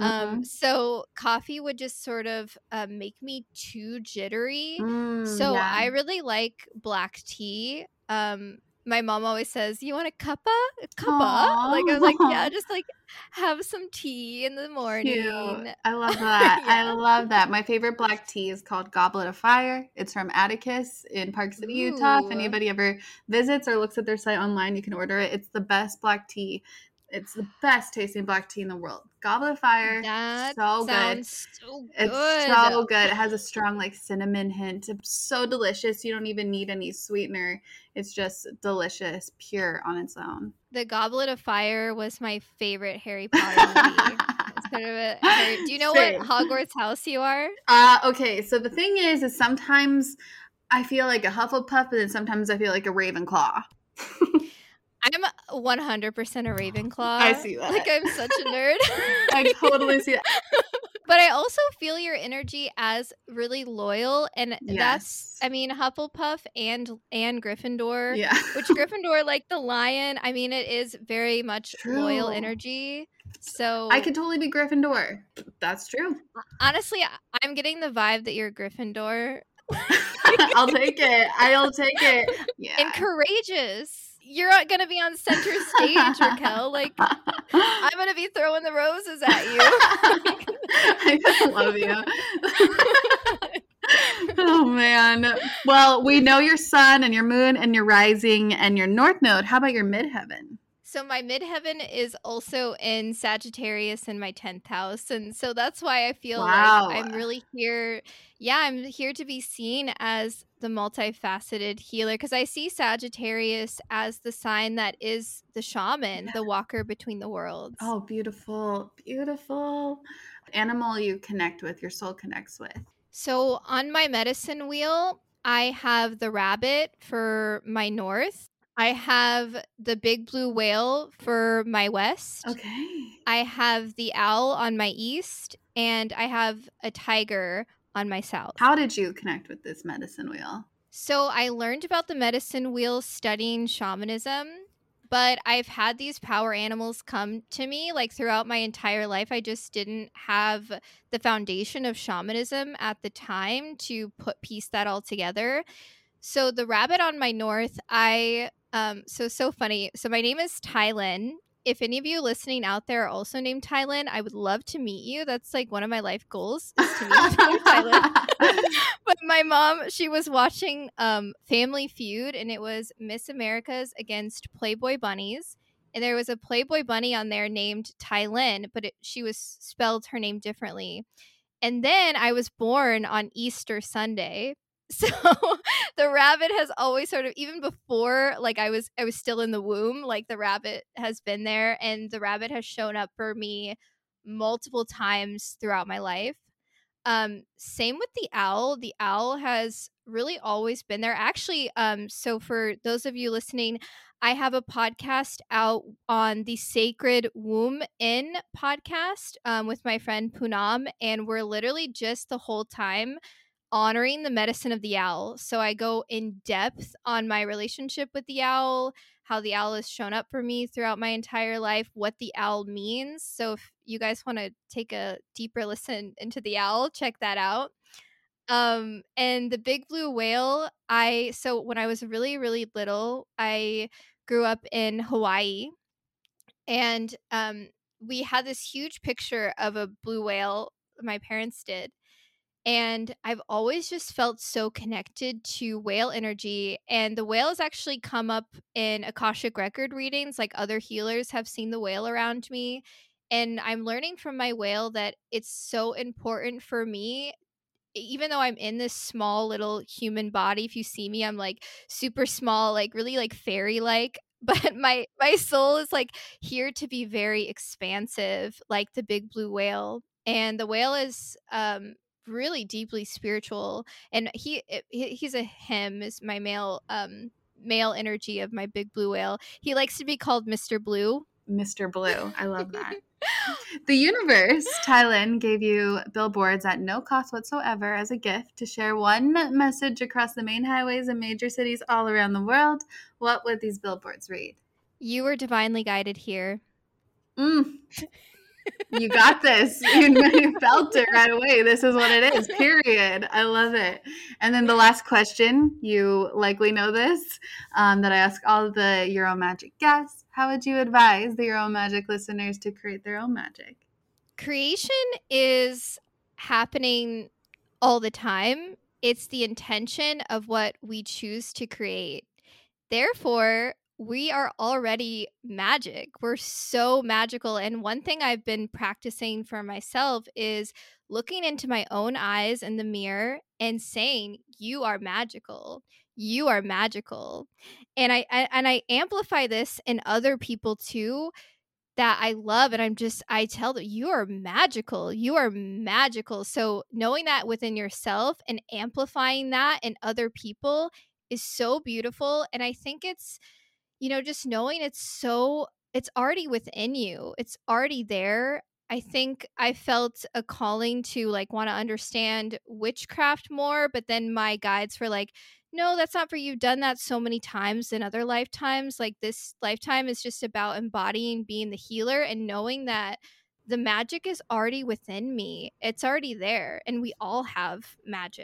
So coffee would just sort of make me too jittery. I really like black tea. My mom always says, "You want a cuppa?" Like I'm like, yeah, just like have some tea in the morning. Cute. I love that. I love that. My favorite black tea is called Goblet of Fire. It's from Atticus in Park City, Utah. If anybody ever visits or looks at their site online, you can order it. It's the best black tea. It's the best tasting black tea in the world. Goblet of Fire. That so good. So good. It's so good. It has a strong cinnamon hint. It's so delicious. You don't even need any sweetener. It's just delicious, pure on its own. The Goblet of Fire was my favorite Harry Potter movie. Do you know what Hogwarts house you are? Okay, so the thing is sometimes I feel like a Hufflepuff, and then sometimes I feel like a Ravenclaw. I'm 100% a Ravenclaw. I see that. Like, I'm such a nerd. I totally see that. But I also feel your energy as really loyal, and that's, I mean, Hufflepuff and Gryffindor. Yeah. Which Gryffindor, like the lion, I mean, it is very much loyal energy. So I could totally be Gryffindor. That's true. Honestly, I'm getting the vibe that you're Gryffindor. I'll take it. I'll take it. Yeah. And courageous. You're not going to be on center stage, Raquel. Like, I'm going to be throwing the roses at you. I just love you. Oh, man. Well, we know your sun and your moon and your rising and your north node. How about your midheaven? So my midheaven is also in Sagittarius in my 10th house. And so that's why I feel like Wow. I'm really here. Yeah, I'm here to be seen as the multifaceted healer because I see Sagittarius as the sign that is the shaman, the walker between the worlds. Oh, beautiful, beautiful. Animal you connect with, your soul connects with. So on my medicine wheel, I have the rabbit for my north. I have the big blue whale for my west. Okay. I have the owl on my east, and I have a tiger on my south. How did you connect with this medicine wheel? So I learned about the medicine wheel studying shamanism, but I've had these power animals come to me like throughout my entire life. I just didn't have the foundation of shamanism at the time to piece that all together. So the rabbit on my north, so funny. So my name is Tylin. If any of you listening out there are also named Tylin, I would love to meet you. That's like one of my life goals is to meet Tylin. But my mom, she was watching Family Feud, and it was Miss America's against Playboy Bunnies. And there was a Playboy bunny on there named Tylin, but she was spelled her name differently. And then I was born on Easter Sunday. So the rabbit has always sort of, even before like I was still in the womb, like the rabbit has been there, and the rabbit has shown up for me multiple times throughout my life. Same with the owl. The owl has really always been there. Actually, so for those of you listening, I have a podcast out on the Sacred Womb Inn podcast with my friend Poonam, and we're literally just the whole time honoring the medicine of the owl. So I go in depth on my relationship with the owl, how the owl has shown up for me throughout my entire life, what the owl means. So if you guys want to take a deeper listen into the owl, check that out. And the big blue whale, so when I was really, really little, I grew up in Hawaii, and we had this huge picture of a blue whale, my parents did. And I've always just felt so connected to whale energy. And the whale has actually come up in Akashic record readings. Like other healers have seen the whale around me. And I'm learning from my whale that it's so important for me, even though I'm in this small little human body. If you see me, I'm like super small, like really like fairy like. But my soul is like here to be very expansive, like the big blue whale. And the whale is really deeply spiritual, and he's a him is my male energy of my big blue whale. He likes to be called Mr. Blue. Mr. Blue. I love that. The universe, Tylin, gave you billboards at no cost whatsoever as a gift to share one message across the main highways in major cities all around the world. What would these billboards read? You were divinely guided here. You got this. You felt it right away. This is what it is, period. I love it. And then the last question, you likely know this, that I ask all of the Euro Magic guests. How would you advise the Euro Magic listeners to create their own magic? Creation is happening all the time. It's the intention of what we choose to create. Therefore, we are already magic. We're so magical. And one thing I've been practicing for myself is looking into my own eyes in the mirror and saying, "You are magical. You are magical." And I amplify this in other people too that I love, and I tell them, "You are magical. You are magical." So knowing that within yourself and amplifying that in other people is so beautiful. And I think it's, just knowing it's already within you. It's already there. I think I felt a calling to like want to understand witchcraft more, but then my guides were like, "No, that's not for you. You've done that so many times in other lifetimes. Like this lifetime is just about embodying being the healer and knowing that the magic is already within me. It's already there, and we all have magic."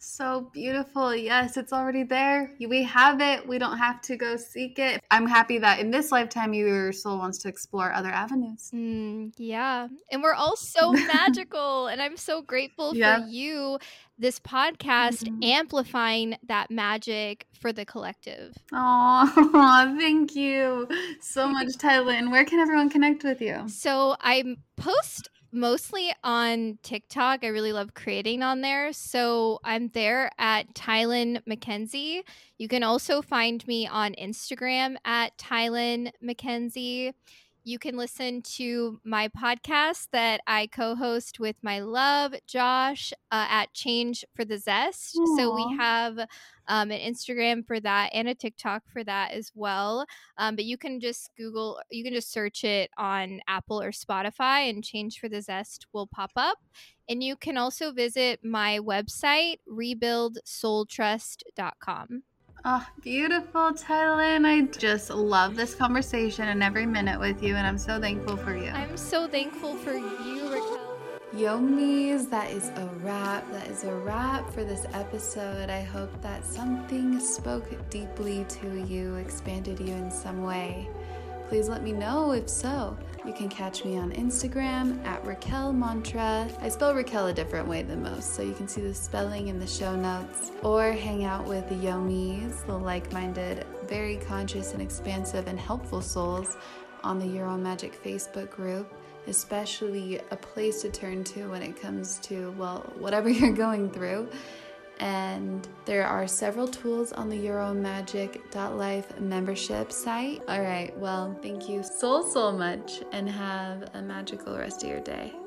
So beautiful. Yes, it's already there. We have it. We don't have to go seek it. I'm happy that in this lifetime, your soul wants to explore other avenues. Yeah. And we're all so magical. And I'm so grateful for you, this podcast, amplifying that magic for the collective. Oh, thank you so much, Tylin. Where can everyone connect with you? So I post mostly on TikTok. I really love creating on there. So I'm there at Tylin Mackenzie. You can also find me on Instagram at Tylin Mackenzie. You can listen to my podcast that I co-host with my love, Josh, at Change for the Zest. Aww. So we have an Instagram for that and a TikTok for that as well. But you can just search it on Apple or Spotify, and Change for the Zest will pop up. And you can also visit my website, rebuildsoultrust.com. Oh, beautiful, Tylin. I just love this conversation and every minute with you, and I'm so thankful for you. I'm so thankful for you, Raquel. Yomis, that is a wrap. That is a wrap for this episode. I hope that something spoke deeply to you, expanded you in some way. Please let me know if so. You can catch me on Instagram at Raquel Mantra. I spell Raquel a different way than most, so you can see the spelling in the show notes. Or hang out with the Yomis, the like-minded, very conscious and expansive and helpful souls on the Your Own Magic Facebook group, especially a place to turn to when it comes to, well, whatever you're going through. And there are several tools on the yourownmagic.life membership site. All right, well, thank you so much, and have a magical rest of your day.